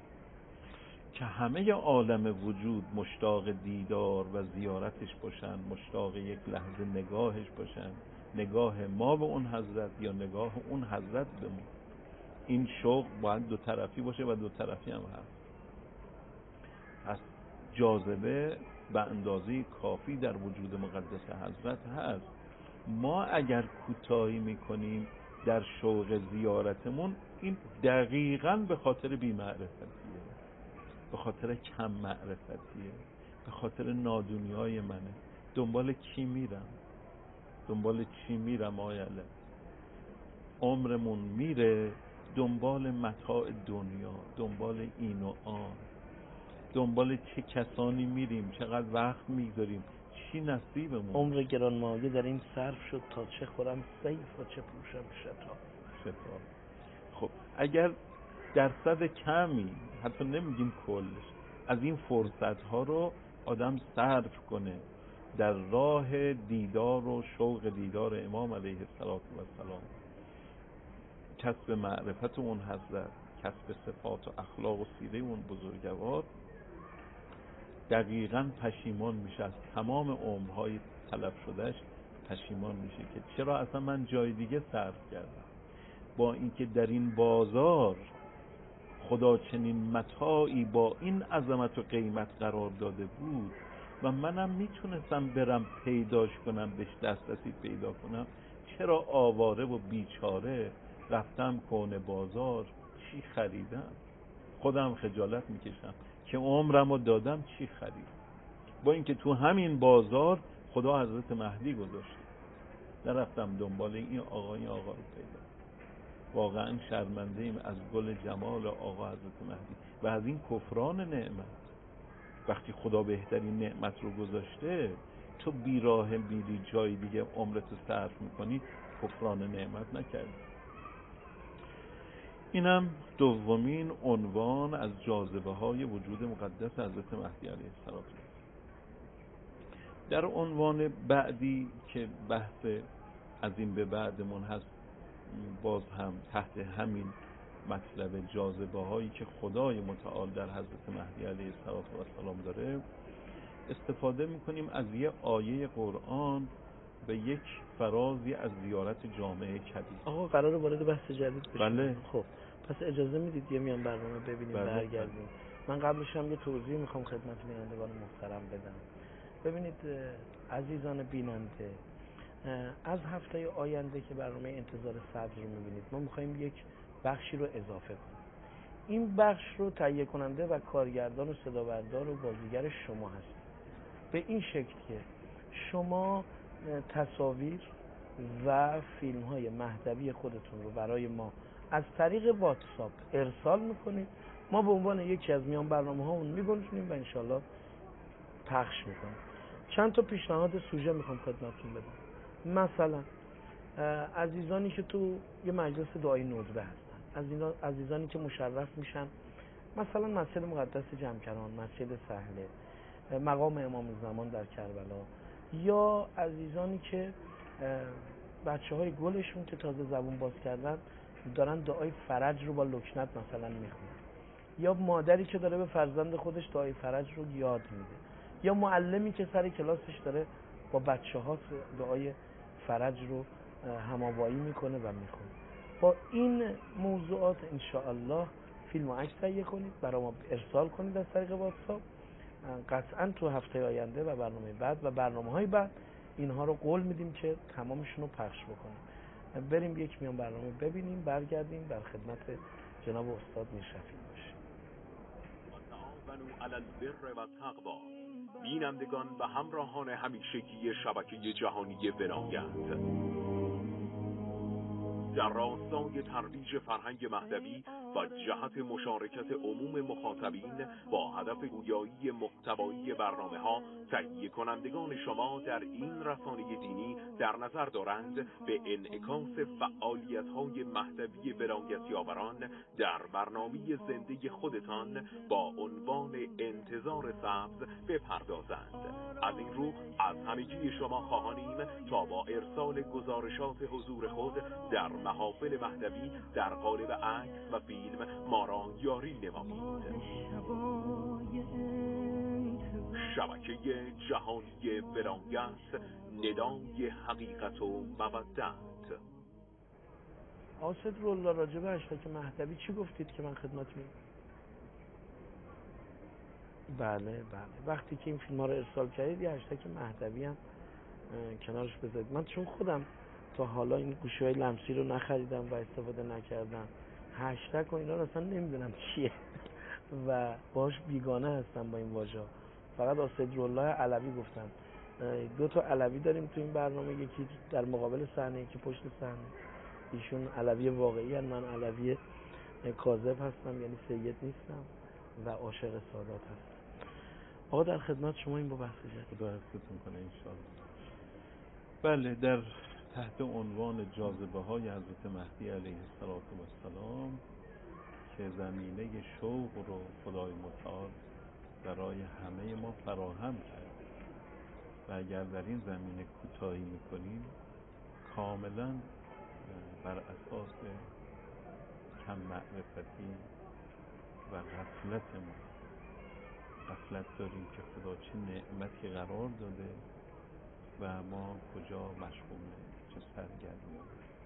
که همه عالم وجود مشتاق دیدار و زیارتش باشن، مشتاق یک لحظه نگاهش باشن، نگاه ما به اون حضرت یا نگاه اون حضرت به ما. این شوق باید دو طرفی باشه و دو طرفی هم هست. پس جاذبه به اندازه کافی در وجود مقدس حضرت هست. ما اگر کوتاهی میکنیم در شوق زیارتمون، این دقیقاً به خاطر بی‌معرفتیه، به خاطر کم معرفتیه، به خاطر نادونیای منه. دنبال کی میرم؟ دنبال چی میرم آیله؟ عمرمون میره دنبال متاع دنیا، دنبال این و آن، دنبال چه کسانی میریم، چقدر وقت میگذاریم، چی نصیبمون. عمر گرانمایه در این صرف شد تا چه خورم سیف و چه پوشم شتاب. شتاب. خب اگر درصد کمی، حتی نمیگیم کلش، از این فرصت ها رو آدم صرف کنه در راه دیدار و شوق دیدار امام علیه السلام، کسب معرفت اون حضرت، کسب صفات و اخلاق و سیره اون بزرگوار، دقیقاً پشیمان میشه از تمام عمرهای تلف شدهش. پشیمان میشه که چرا اصلا من جای دیگه صرف کردم، با اینکه در این بازار خدا چنین متاعی با این عظمت و قیمت قرار داده بود و منم میتونستم برم پیداش کنم، بهش دسترسی پیدا کنم. چرا آواره و بیچاره رفتم کون بازار چی خریدم؟ خودم خجالت میکشم که عمرمو دادم چی خریدم، با اینکه تو همین بازار خدا حضرت مهدی گذاشته. نرفتم دنبال این آقا این آقا رو پیدا. واقعا شرمنده ایم از گل جمال آقا حضرت مهدی و از این کفران نعمت. وقتی خدا بهترین نعمت رو گذاشته، تو بیراه بیری جای دیگه عمرتو صرف میکنی، کفران نعمت نکردی. اینم دومین عنوان از جاذبه های وجود مقدس حضرت مهدی علیه السلام. در عنوان بعدی که بحث از این به بعدمون هست، باز هم تحت همین مطلب جاذبه هایی که خدای متعال در حضرت مهدی علیه السلام داره، استفاده میکنیم از یه آیه قرآن و یک فرازی از زیارت جامعه کبیر. آقا قراره وارد بحث جدید بشیم. بله. خب پس اجازه میدید یه میان برنامه ببینیم بله. برگردیم. من قبلش هم یه توضیح میخوام خدمت بینندگان محترم بدم. ببینید عزیزان بیننده، از هفته آینده که برنامه انتظار صدر رو میبینید، ما میخوایم یک بخشی رو اضافه کنیم. این بخش رو تهیه کننده و کارگردان و صدابردار و بازیگر شما هستید. به این شکل که شما تصاویر و فیلم های مهدوی خودتون رو برای ما از طریق واتساپ ارسال میکنید. ما به عنوان یکی از میان برنامه ها اون میگنجونیم و انشالله پخش میکنیم. چند تا پیشنهاد سوژه میخوام خدمتتون بدم. مثلا عزیزانی که تو یه مجلس دعای ندبه هستن، از اینا عزیزانی که مشرف میشن، مثلا مسجد مقدس جمکران، مسجد سهله، مقام امام زمان در کربلا، یا عزیزانی که بچه های گلشون که تازه زبون باز کردن دارن دعای فرج رو با لکنت مثلا میخونن، یا مادری که داره به فرزند خودش دعای فرج رو یاد میده، یا معلمی که سر کلاسش داره با بچه ها دعای فرج رو هماوایی میکنه و میخونه. با این موضوعات انشاءالله فیلم و عکس تهیه کنید، برای ما ارسال کنید از طریق واتساپ. قطعا تو هفته آینده و برنامه بعد و برنامه های بعد اینها رو قول میدیم که تمامشون رو پخش بکنیم. بریم یک میان برنامه ببینیم، برگردیم در خدمت جناب استاد میرشفیع باشیم. تعاونوا علی البر و التقوا، بینندگان و همراهان همیشگی شبکه جهانی ولایت، در راستای ترویج فرهنگ مهدوی و جهت مشارکت عموم مخاطبین با هدف گویایی محتوایی برنامه‌ها، تهیه کنندگان شما در این رسانه دینی در نظر دارند به انعکاس فعالیت‌های مهدوی ولایتیاوران در برنامه زنده خودتان با عنوان انتظار سبز بپردازند. از این رو از همگی شما خواهانیم تا با ارسال گزارشات حضور خود در محافل مهدوی در قالب عکس و فیلم ما را یاری نمایید. شبکه جهانی ولایت، ندای حقیقت و مودت. آسد رو الله راجب هشتگ مهدوی چی گفتید که من خدمت می؟ بله بله، وقتی که این فیلم ها رو ارسال کردید یه هشتگ مهدوی هم کنارش بذارید. من چون خودم تا حالا این گوشی های لمسی رو نخریدم و استفاده نکردم، هشتگ و اینا رو اصلا نمیدونم چیه و باش بیگانه هستم با این واژه. فقط آسدرالله علوی گفتم. دو تا علوی داریم تو این برنامه، یکی در مقابل صحنه، یکی پشت صحنه. ایشون علوی واقعی هستن، من علوی کاذب هستم، یعنی سید نیستم و عاشق سادات هستم. آقا در خدمت شما این با بحث جدید. خدا حفظتون کنه انشاءالله. بله، در تحت عنوان جاذبه های حضرت مهدی علیه السلام که زمینه شوق رو خدای متعال برای همه ما فراهم کرده و اگر در این زمینه کوتاهی میکنیم کاملا بر اساس کم معرفتی و غفلت ما غفلت داریم که خدا چه نعمتی قرار داده و ما کجا مشغوله، چه سرگرمی.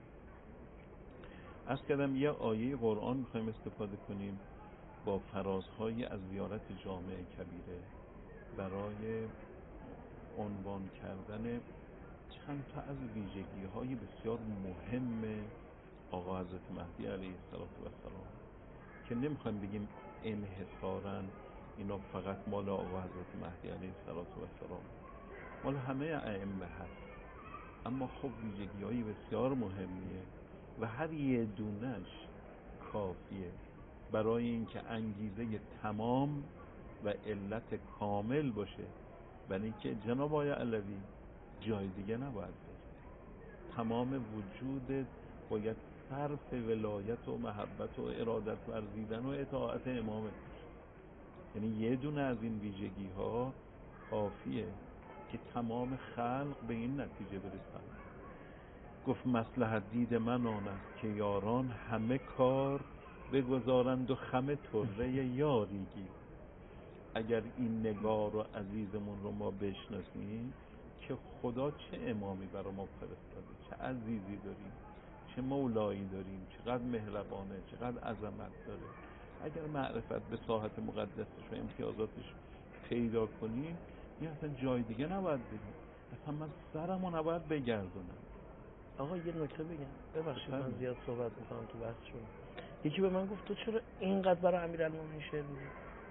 عرض کردم یه آیه قرآن میخوایم استفاده کنیم با فرازهایی از زیارت جامع کبیره برای عنوان کردن چند تا از ویژگی های بسیار مهم آقا حضرت مهدی علیه السلام که نمیخوایم بگیم انحصاراً اینا فقط مال آقا حضرت مهدی علیه السلام، مال همه ائمه هست، اما خب ویژگی های بسیار مهمیه و هر یه دونش کافیه برای اینکه انگیزه تمام و علت کامل باشه، برای اینکه جناب آقای علوی جای دیگه نباید بگه، تمام وجودت باید صرف ولایت و محبت و ارادت ورزیدن و اطاعت امامت باشه. یعنی یه دونه از این ویژگی ها کافیه که تمام خلق به این نتیجه برسن. گفت مصلحت دید من آن است که یاران همه کار بگذارند و خم طره یاری گیر. اگر این نگار و عزیزمون رو ما بشناسیم که خدا چه امامی برای ما فرستاده، چه عزیزی داریم، چه مولایی داریم، چقدر مهربانه، چقدر عظمت داره، اگر معرفت به ساحت مقدسش و امتیازاتش پیدا کنیم این اصلا جای دیگه نباید بریم، اصلا من سرمو نباید بگردونم. آقا یه نکته بگم، ببخشید من زیاد صحبت میکنم تو بحث شما. یکی به من گفت تو چرا اینقدر برای امیرالمومنین شعر میگی؟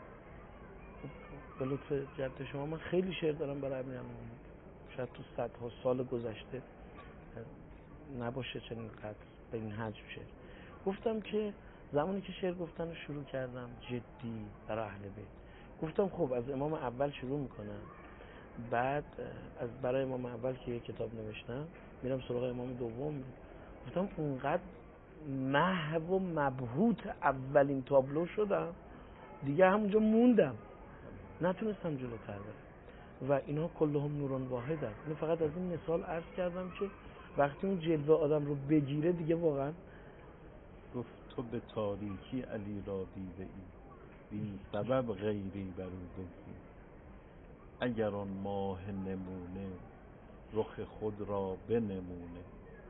به لطف جد شما من خیلی شعر دارم برای امیرالمومنین، شاید تو صدها سال گذشته نباشه چنین قدر به این حجم شعر. گفتم که زمانی که شعر گفتن رو شروع کردم جدی برای اهل بیت، گفتم خب از امام اول شروع میکنم، بعد از برای امام اول که یک کتاب نوشتم میرم سراغ امام دوم. گفتم اونقدر محو و مبهوت اولین تابلو شدم دیگه همونجا موندم، نتونستم جلوتر برم و اینا کلهم نوران واحدن. اینو فقط از این مثال عرض کردم که وقتی اون جلوه آدم رو بگیره دیگه واقعا. گفت تو به تاریکی علی را دیده ای بین سبب غیری بر او بگذی. اگر آن ماه نمونه رخ خود را بنمونه،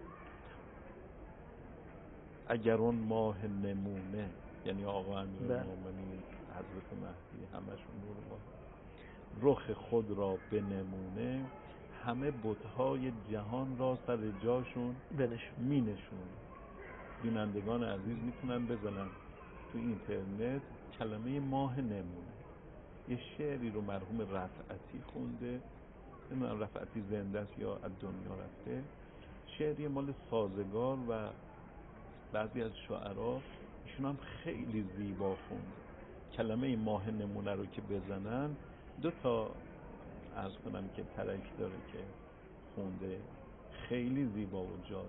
اگر اون ماه نمونه یعنی آقا امیرالمومنین حضرت مهدی همشون نور واحد، رخ خود را بنمونه همه بت‌های جهان را سر جاشون بنشون می نشون. بینندگان عزیز میتونن بزنن تو اینترنت کلمه ماه نمونه. یه شعری رو مرحوم رفعتی خونده، نمیدونم رفعتی زنده است یا از دنیا رفته، شعری مال سازگار و بعضی از شاعرها ایشون هم خیلی زیبا خونده. کلمه ماه نمونه رو که بزنن دو تا عرض کنم که ترک داره که خونده، خیلی زیبا و جالب.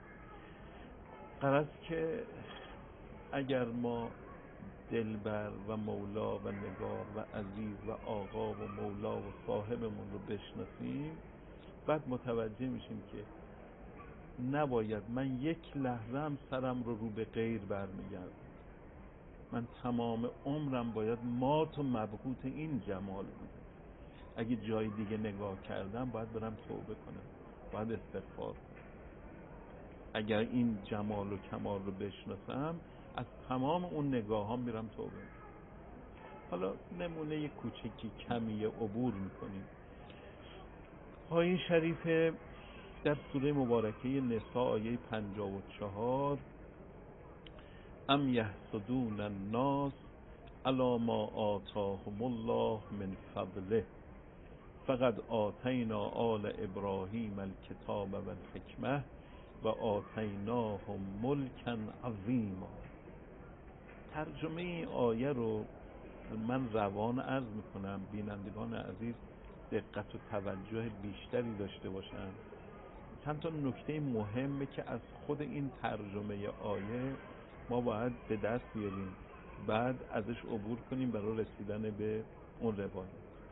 غرض که اگر ما دلبر و مولا و نگار و عزیز و آقا و مولا و صاحبمون رو بشناسیم، بعد متوجه میشیم که نباید من یک لحظه هم سرم رو رو به غیر برمیگردم. من تمام عمرم باید مات و مبهوت این جمال بوده. اگه جای دیگه نگاه کردم باید برم توبه کنم، باید استغفار کنم. اگر این جمال و کمال رو بشناسم از تمام اون نگاه ها میرم توبه کنم. حالا نمونه یک کوچکی کمی عبور میکنیم. آیه شریف در سوره مبارکه نساء آیه پنجاه و چهار، ام یحسدون الناس علی ما آتاهم الله من فضله فقد آتینا آل ابراهیم الکتاب و الحکمه و آتیناهم ملکا عظیما. ترجمه این آیه رو من روان عرض میکنم، بینندگان عزیز دقت و توجه بیشتری داشته باشن. چند تا نکته مهمه که از خود این ترجمه آیه ما باید به دست بیاریم، بعد ازش عبور کنیم برای رسیدن به اون روایت.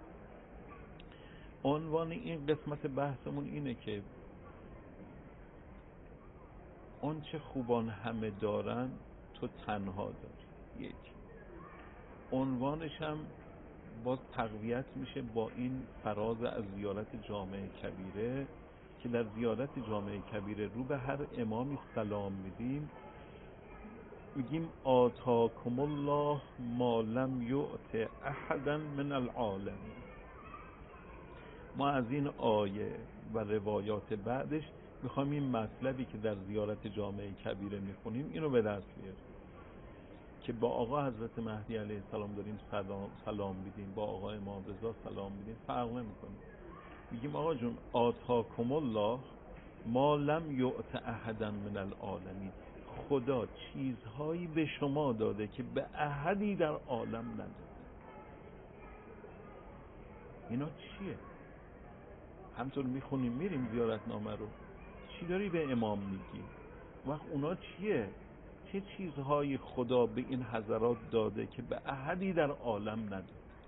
عنوان این قسمت بحثمون اینه که اون چه خوبان همه دارن تو تنها داری. یک عنوانش هم باز تقویت میشه با این فراز از زیارت جامع کبیره که در زیارت جامع کبیره رو به هر امامی سلام میدیم، میگیم آتاکم الله ما لم یؤت احدا من العالمین. ما از این آیه و روایات بعدش میخوایم این مطلبی که در زیارت جامع کبیره میخونیم اینو به دست بیاریم که با آقا حضرت مهدی علیه السلام داریم سلام, سلام میدیم، با آقا امام رضا سلام میدیم، فرق نمیکنه. میگیم آقا جون آتاکم الله ما لم یؤت احدا من العالمین، خدا چیزهایی به شما داده که به احدی در عالم نداده. اینا چیه؟ همطور میخونیم میریم زیارتنامه رو، چی داری به امام میگی؟ وقت اونا چیه؟ چه چیزهایی خدا به این حضرات داده که به احدی در عالم نداده؟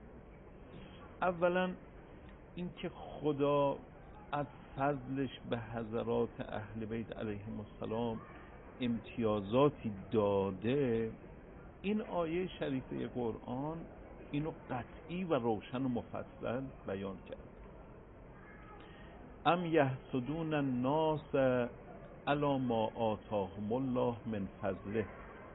اولا این که خدا از فضلش به حضرات اهل بیت علیهم السلام امتیازاتی داده، این آیه شریفه قرآن اینو قطعی و روشن و مفصل بیان کرد. ام یحسدون الناس علی ما آتاهم الله من فضله،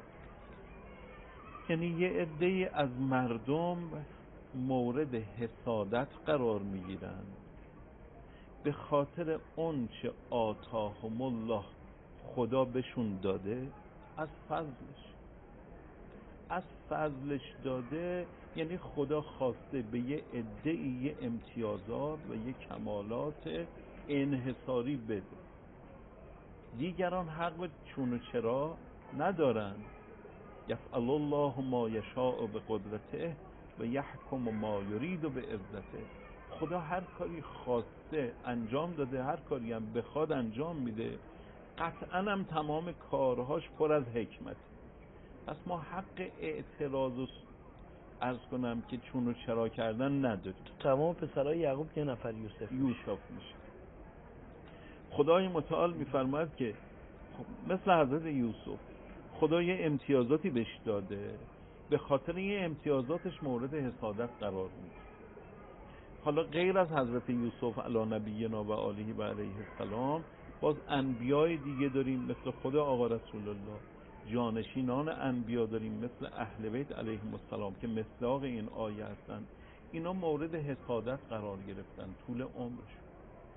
یعنی یه عده از مردم مورد حسادت قرار میگیرن به خاطر اون چه آتاهم الله خدا بهشون داده از فضلش. از فضلش داده یعنی خدا خواسته به یه عده یه امتیازات و یه کمالات انحصاری بده، دیگران حق چون و چرا ندارن. یفعل الله ما یشاء به قدرته و یحکم ما یرید به عزته. خدا هر کاری خواسته انجام داده، هر کاری هم بخواد انجام میده، قطعا هم تمام کارهاش پر از حکمت. پس ما حق اعتراض و عرض کنم که چون و چرا کردن نداریم. تمام پسرای یعقوب یه نفر یوسف یوسف میشه. خدای متعال میفرماید که مثل حضرت یوسف خدا یه امتیازاتی بهش داده، به خاطر این امتیازاتش مورد حسادت قرار میده. حالا غیر از حضرت یوسف علی نبینا و آله و علیه السلام باز انبیای دیگه داریم مثل خود آقا رسول الله، جانشینان انبیا داریم مثل اهل بیت علیهم السلام که مصداق این آیه هستن. اینا مورد حسادت قرار گرفتن طول عمرشون.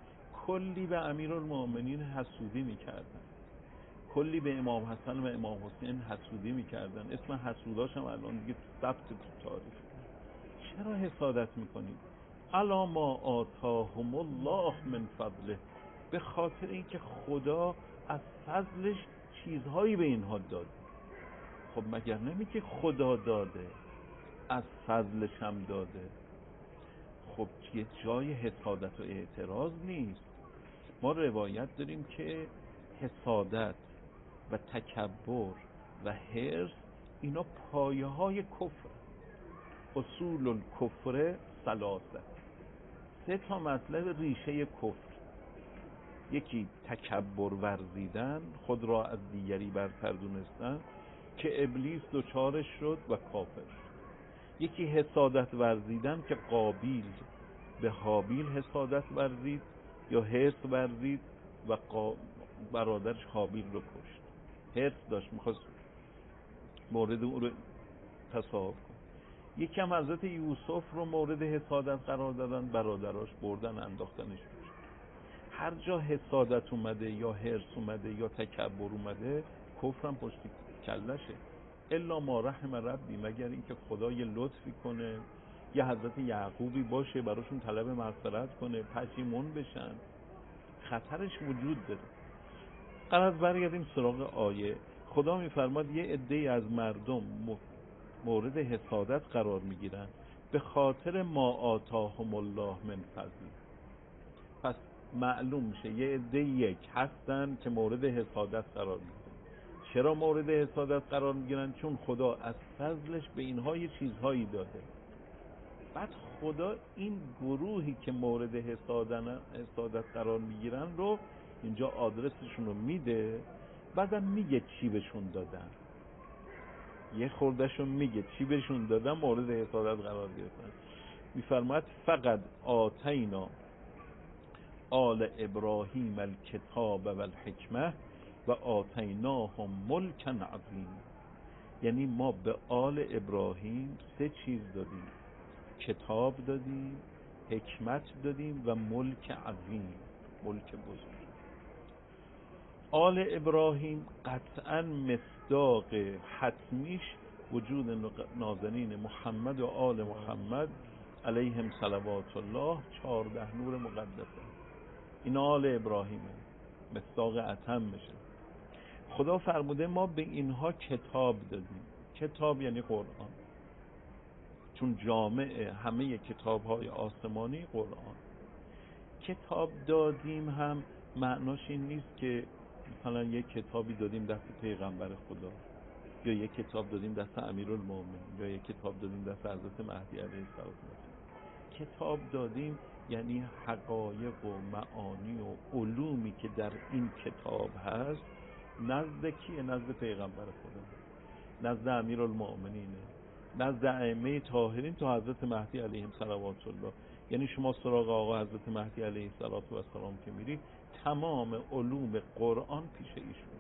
کلی به امیرالمؤمنین حسودی میکردن، کلی به امام حسن و امام حسین حسودی میکردن. اسم حسوداش هم الان دیگه ثبت تو تاریخ. چرا حسادت میکنید؟ الا ما آتاهم الله من فضله، به خاطر اینکه خدا از فضلش چیزهایی به اینها داده. خب مگر نمیگه خدا داده، از فضلش هم داده؟ خب یه جای حسادت و اعتراض نیست. ما روایت داریم که حسادت و تکبر و حرص اینا پایه های کفر. اصول الکفر ثلاثه، سه تا مطلب ریشه کفر. یکی تکبر ورزیدن، خود را از دیگری برتر دونستن که ابلیس دچارش شد و کافر شد. یکی حسادت ورزیدن که قابیل به هابیل حسادت ورزید یا حرص ورزید و قا... برادرش هابیل رو کشت. حرص داشت، میخواست مورد اون رو تصاحب کن. یکی هم حضرت یوسف رو مورد حسادت قرار دادن، برادراش بردن انداختنش توش. هر جا حسادت اومده یا حرص اومده یا تکبر اومده، کفرم پشت کلشه. الا ما رحم ربی، مگر اینکه خدا یه لطفی کنه، یه حضرت یعقوبی باشه براشون طلب مغفرت کنه، پشیمون بشن، خطرش وجود داره. قرار برگردیم سراغ آیه. خدا میفرماد یه عده‌ای از مردم مورد حسادت قرار میگیرن به خاطر ما آتاهم الله من فضل. پس معلوم میشه یه عده یک هستن که مورد حسادت قرار میگیرن. چرا مورد حسادت قرار میگیرن؟ چون خدا از فضلش به اینها یه چیزهایی داده. بعد خدا این گروهی که مورد حسادت قرار میگیرن رو اینجا آدرسشون رو میده، بعدم میگه چی بهشون دادن. یه خوردهشون میگه چی بهشون دادن مورد حسادت قرار گرفتن. میفرماید فقط آتینا آل ابراهیم الکتاب و الحکمه و آتیناهم ملکا عظیم. یعنی ما به آل ابراهیم سه چیز دادیم: کتاب دادیم، حکمت دادیم و ملک عظیم، ملک بزرگ. آل ابراهیم قطعا مصداق حتمیش وجود نازنین محمد و آل محمد علیهم صلوات الله، چهارده نور مقدسه. این آل ابراهیمه، مصداق اتم میشه. خدا فرموده ما به اینها کتاب دادیم. کتاب یعنی قرآن، چون جامع همه کتاب‌های آسمانی قرآن. کتاب دادیم هم معناش این نیست که مثلا یک کتابی دادیم دست پیغمبر خدا، یا یک کتاب دادیم دست امیرالمومنین، یا یک کتاب دادیم دست حضرت مهدی علیه السلام. کتاب دادیم یعنی حقایق و معانی و علومی که در این کتاب هست نزد کیه؟ نزد پیغمبر خدا، نزد امیرالمومنینه، نزد ائمه طاهرین تا حضرت مهدی علیهم صلوات الله. یعنی شما سراغ آقا حضرت مهدی علیه السلام که میری، تمام علوم قرآن پیش ایشون.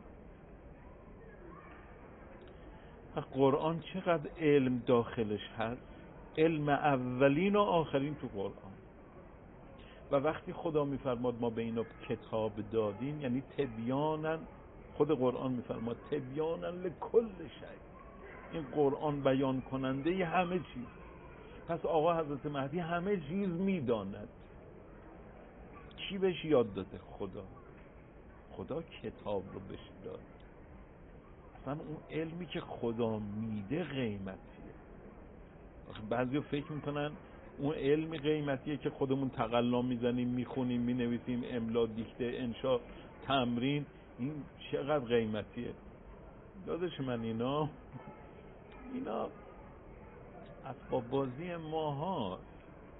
قرآن چقدر علم داخلش هست، علم اولین و آخرین تو قرآن. و وقتی خدا میفرماد ما به اینا کتاب دادیم، یعنی تبیانا، خود قرآن میفرماد تبیانا لکل شیء، این قرآن بیان کننده ی همه چیز. پس آقا حضرت مهدی همه چیز میداند. کی بهش یاد داده؟ خدا. خدا کتاب رو بهش داد. اصلا اون علمی که خدا میده قیمتیه. بعضی فکر میکنن اون علمی قیمتیه که خودمون تقلا میزنیم، میخونیم، مینویسیم، املا، دیکته، انشا، تمرین، این چقدر قیمتیه. داداش من اینا اینا اسباب بازی ما هست.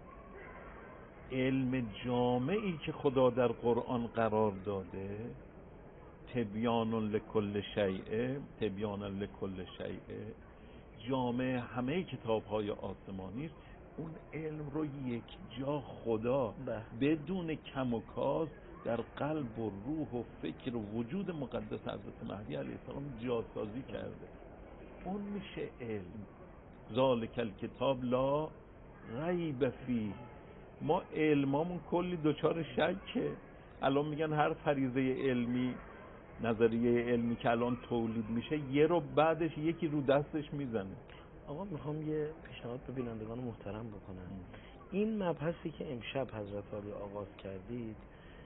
علم جامعی که خدا در قرآن قرار داده، تبیان لکل شیء، تبیان لکل شیء، جامع همه کتاب‌های آسمانی است. اون علم رو یک جا خدا بدون کم و کاز در قلب و روح و فکر و وجود مقدس حضرت مهدی علیه السلام جاسازی کرده. اون میشه علم. ذالک الکتاب لا ریب فیه. ما علمامون کلی دوچار شکه. الان میگن هر فریضه علمی، نظریه علمی که الان تولید میشه یه رو بعدش یکی رو دستش میزنه. آقا میخوام یه پیشنهاد به بینندگان محترم بکنم. این مبحثی که امشب حضرت عالی آغاز کردید،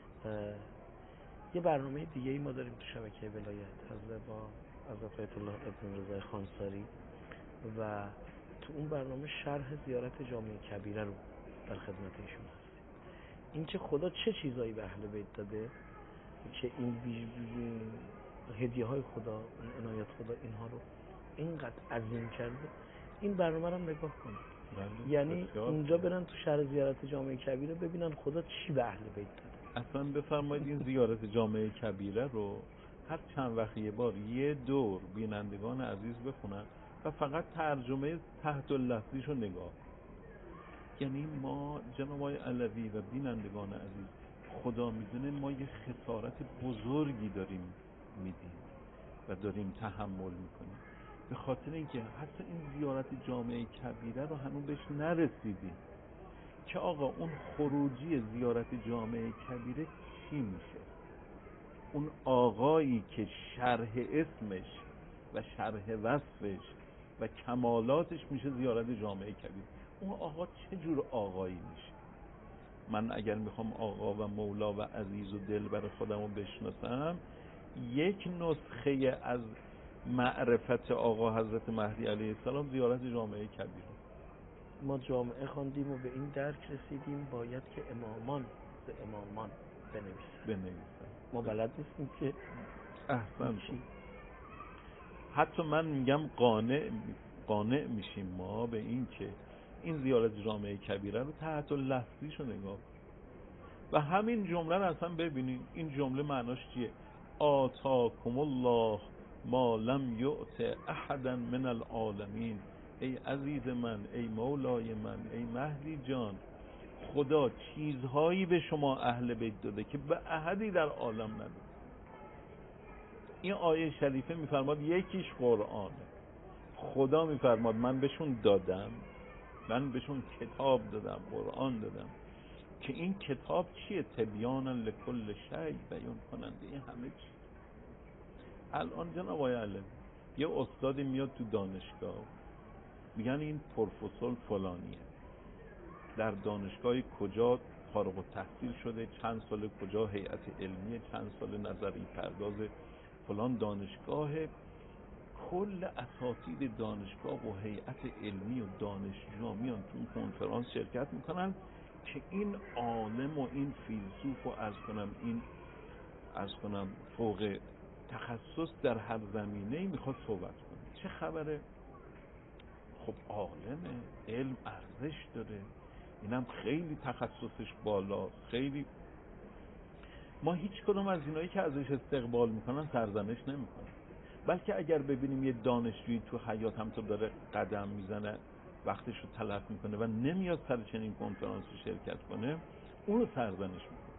یه برنامه دیگه ای ما داریم تو شبکه ولایت حضرت با حضرت آیت الله ابن رضای خانساری و تو اون برنامه شرح زیارت جامع کبیره رو در خدمت ایشون هست. این که خدا چه چیزایی به اهل بیت داده که این هدیه های خدا، اون عنایت خدا اینها رو اینقدر عظیم کرده، این برنامه رو هم نگاه کنن. یعنی اونجا برن تو شهر زیارت جامع کبیره ببینن خدا چی به اهل بیت داده. اصلا بفرمایید این زیارت جامع کبیره رو هر چند وقت یه بار یه دور بینندگان عزیز بخونن و فقط ترجمه تحت اللفظیش رو نگاه. یعنی ما جناب آقای علوی و بینندگان عزیز، خدا میدونه ما یه خسارت بزرگی داریم میدیم و داریم تحمل میکنیم به خاطر اینکه حتی این زیارت جامع کبیره رو هنوز بهش نرسیدیم که آقا اون خروجی زیارت جامع کبیره چی میشه. اون آقایی که شرح اسمش و شرح وصفش و کمالاتش میشه زیارت جامع کبیره، اون آقا چه جور آقایی میشه؟ من اگر میخوام آقا و مولا و عزیز و دلبر خودم رو بشناسم، یک نسخه از معرفت آقا حضرت مهدی علیه السلام زیارت جامع کبیره. ما جامعه خواندیم و به این درک رسیدیم باید که امامان به امامان بنویسن بنویسن ما بلد نیستیم که احسن چی. حتی من میگم قانع قانع میشیم ما به این که این زیارت جامع کبیره رو تحت لفظیشو نگاه کن و همین جمله رو اصلا ببینید. این جمله معناش چیه؟ آتاکم الله ما لم یؤت احدا من العالمین. ای عزیز من، ای مولای من، ای مهدی جان، خدا چیزهایی به شما اهل بیت داده که به احدی در عالم نداده. این آیه شریفه میفرماد یکیش قرآنه. خدا میفرماد من بهشون دادم، من بهشون کتاب دادم، قرآن دادم که این کتاب چیه؟ تبیانا لکل شیء، بیان کننده این همه چی. الان جناب آقای علوی یه استادی میاد تو دانشگاه، میگن این پروفسور فلانیه، در دانشگاه کجا فارغ التحصیل شده، چند سال کجا هیئت علمیه، چند سال نظری پرداز فلان دانشگاه. کل اساتید دانشگاه و هیئت علمی و دانشجو میان تو کنفرانس شرکت میکنن که این عالم و این فیلسوف و عرض کنم این عرض کنم فوق تخصص در هر زمینه‌ای میخواد صحبت کنه. چه خبره؟ خب عالمه، علم ارزش داره، اینم خیلی تخصصش بالا، خیلی. ما هیچ کدوم از اینایی که ازش استقبال میکنن سرزنش نمیکنن، بلکه اگر ببینیم یه دانشجویی تو حیات هم تو داره قدم میزنه، وقتش رو تلف میکنه و نمیاد سر چنین کنفرانسی شرکت کنه، اونو سرزنش میکنه.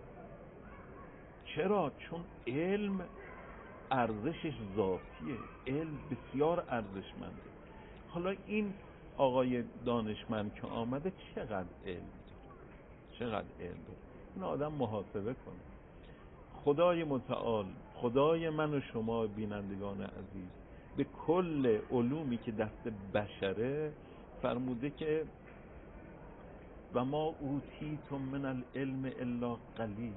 چرا؟ چون علم ارزشش ذاتیه، علم بسیار ارزشمنده. حالا این آقای دانشمند که آمده چقدر علم داره، چقدر علم داره، این آدم محاسبه کنه. خدای متعال، خدای من و شما بینندگان عزیز، به کل علومی که دست بشره فرموده که و ما اوتیتم من العلم الا قلیل.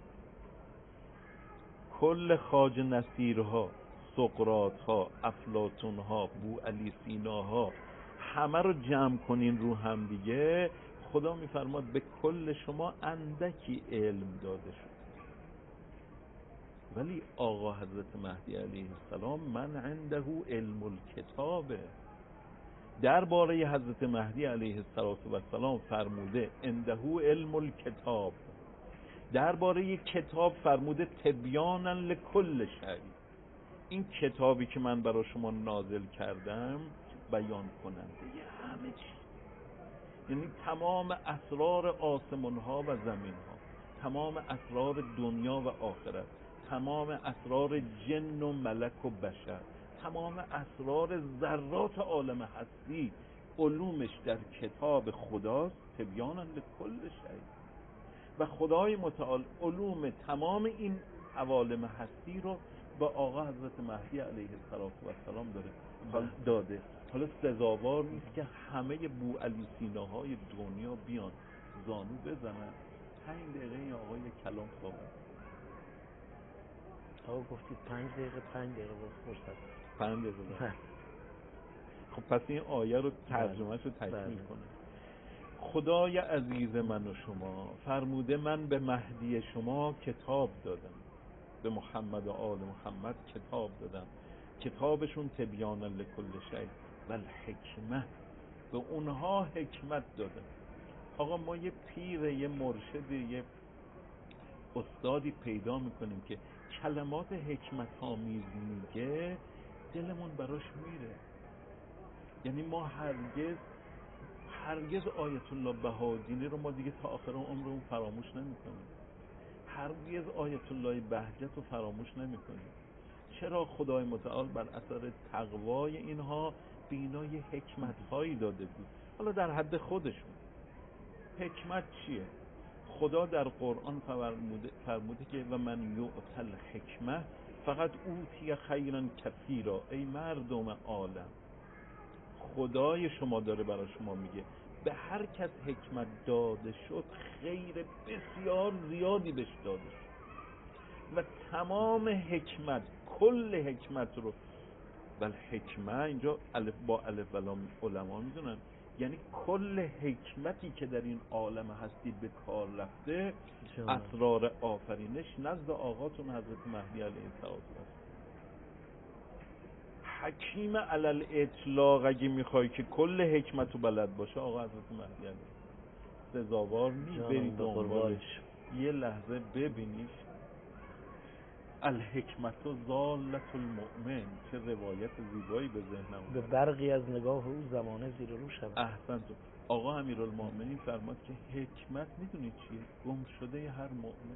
کل خواجه نصیرها، سقراطها، افلاطونها، بوعلی سیناها، همه رو جمع کنین رو هم دیگه، خدا میفرماد به کل شما اندکی علم داده شد. ولی آقا حضرت مهدی علیه السلام من عنده علم الکتابه. درباره حضرت مهدی علیه السلام فرموده عنده علم الکتاب، درباره کتاب فرموده تبیانا لکل شیء. این کتابی که من برای شما نازل کردم بیان کننده یه همه چی، یعنی تمام اسرار آسمان ها و زمین ها، تمام اسرار دنیا و آخرت، تمام اسرار جن و ملک و بشر، تمام اسرار ذرات عالم هستی، علومش در کتاب خداست، تبیانا لکل شیء. و خدای متعال علوم تمام این عوالم هستی رو به آقا حضرت مهدی علیه السلام داره داده. حالا سزاوار نیست که همه بو علی سیناهای دنیا بیان زانو بزنن پنج دقیقه این آقای کلام صحبت. آقا گفتید پنج دقیقه پنج دقیقه فرصت پنج دقیقه. خب پس این آیه رو ترجمهش رو تکمیل کنه. خدای عزیز من و شما فرموده من به مهدی شما کتاب دادم، به محمد و آل محمد کتاب دادم، کتابشون تبیانا لکل شیء و الحکمه، به اونها حکمت دادم. آقا ما یه پیر، یه مرشد، یه استادی پیدا میکنیم که کلمات حکمت آمیز میگه، دلمون براش میره. یعنی ما هرگز هرگز آیت الله بهاءالدینی رو ما دیگه تا آخر عمرمون فراموش نمیکنیم. هرگز آیت الله بهجت رو فراموش نمیکنیم. چرا؟ خدای متعال بر اثر تقوای اینها بینای حکمت هایی داده بود. حالا در حد خودشون. حکمت چیه؟ خدا در قرآن فرموده, فرموده که و من یؤت الحکمه فقط اوتی خیرا کثیرا. ای مردم عالم، خدای شما داره برای شما میگه به هر کس حکمت داده شد خیر بسیار زیادی بهش داده شد و تمام حکمت، کل حکمت رو، بل حکمه اینجا الف با الف و لام علما میدونن، یعنی کل حکمتی که در این عالم هستی به کار رفته، اسرار آفرینش نزد آقاتون حضرت مهدی علیه السلام. حکیم علل اطلاق اگه میخوای که کل حکمتو بلد باشه، آقا حضرت مهدی علیه السلام. سزاوار نی برید دنبالش یه لحظه ببینید. الحکمت ضالت المؤمن، چه روایت زیبایی به ذهنم به برقی از نگاه او زمانه زیر رو شود. احسنتون. آقا امیرالمؤمنین فرماد که حکمت میدونید چیه؟ گم شده هر مؤمن.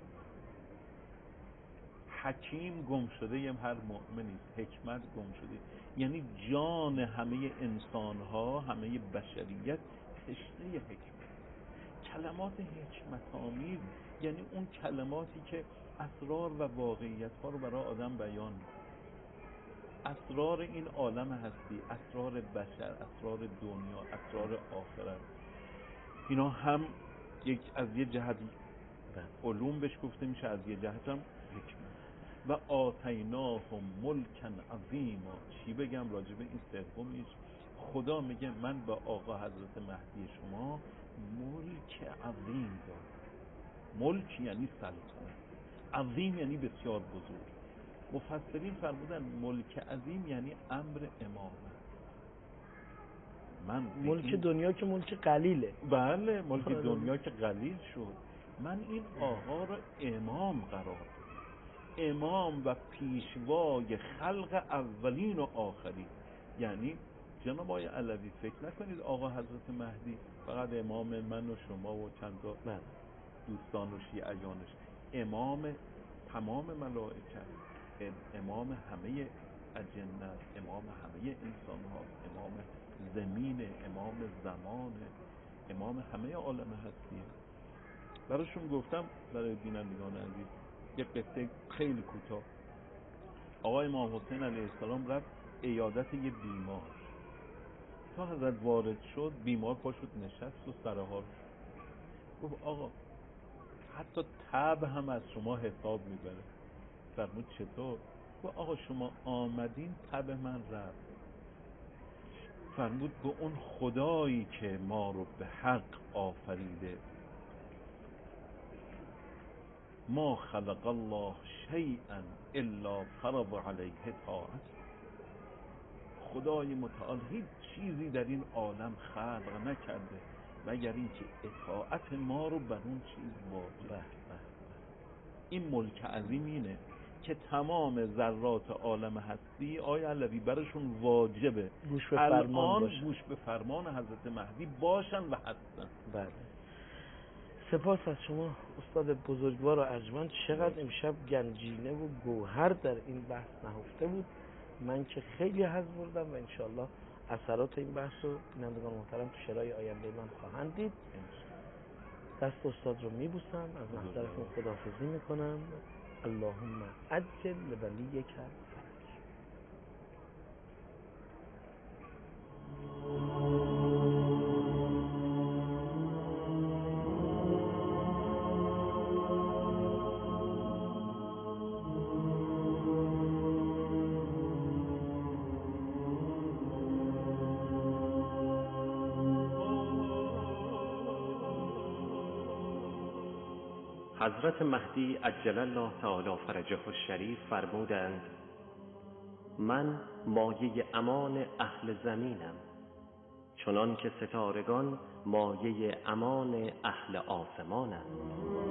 حکیم گم شده هر مؤمنی، حکمت گم شده، یعنی جان همه انسان‌ها، همه بشریت تشنه حکمت. کلمات حکمت آمیز یعنی اون کلماتی که اسرار و واقعیت‌ها رو برای آدم بیان می‌کنه. اسرار این عالم هستی، اسرار بشر، اسرار دنیا، اسرار آخرت، اینا هم یک از یه جهت علوم بهش گفته میشه، از یه جهت هم حکمت. و آتیناهم ملکا عظیما. چی بگم راجب این سومیش؟ خدا میگه من به آقا حضرت مهدی شما ملک عظیم دادم. ملک یعنی سلطنت، عظیم یعنی بسیار بزرگ. مفسرین فرمودن ملک عظیم یعنی امر امامت. من ملک این... دنیا که ملک قلیله. بله ملک دنیا که قلیل شد. من این آقا رو امام قرار دادم، امام و پیشوای خلق اولین و آخرین. یعنی جناب آقای علوی فکر نکنید آقا حضرت مهدی فقط امام من و شما و چند تا دوستان و شیعیانش، امام تمام ملائکه، امام همه اجنه، امام همه انسان هاست، امام زمین، امام زمان، امام همه عالم هستیه. براشون گفتم برای بینندگان عزیز یک قصه خیلی کوتاه. آقای امام حسین علیه السلام رفت عیادت یه بیمار. تا حضرت وارد شد بیمار پا شد نشست و سرحال شد. گفت آقا حتی تب هم از شما حساب میبره. فرمود چطور؟ گفت آقا شما آمدین تب من رفت. فرمود به اون خدایی که ما رو به حق آفریده، ما خلق الله شیئا الا فرض علیه طاعت. خدای متعال هیچ چیزی در این عالم خلق نکرده مگر اینکه اطاعت ما رو بر اون چیز واجب کرده. این ملک عظیم اینه که تمام ذرات عالم هستی آیا علوی برشون واجبه گوش به فرمان الان باشن. گوش به فرمان حضرت مهدی باشن و هستن. بله. سپاس از شما استاد بزرگوار و ارجمند. چقدر امشب گنجینه و گوهر در این بحث نهفته بود. من که خیلی حظ بردم و انشالله اثرات این بحث رو بینندگان محترم تو شرای آینده من خواهند دید. دست استاد رو میبوسم، از محضرتون خداحافظی میکنم. اللهم عجل لولیک فرج. حضرت مهدی عجل الله تعالی فرجه الشریف فرمودند: من مایه امان اهل زمینم، چنان که ستارگان مایه امان اهل آسمانند.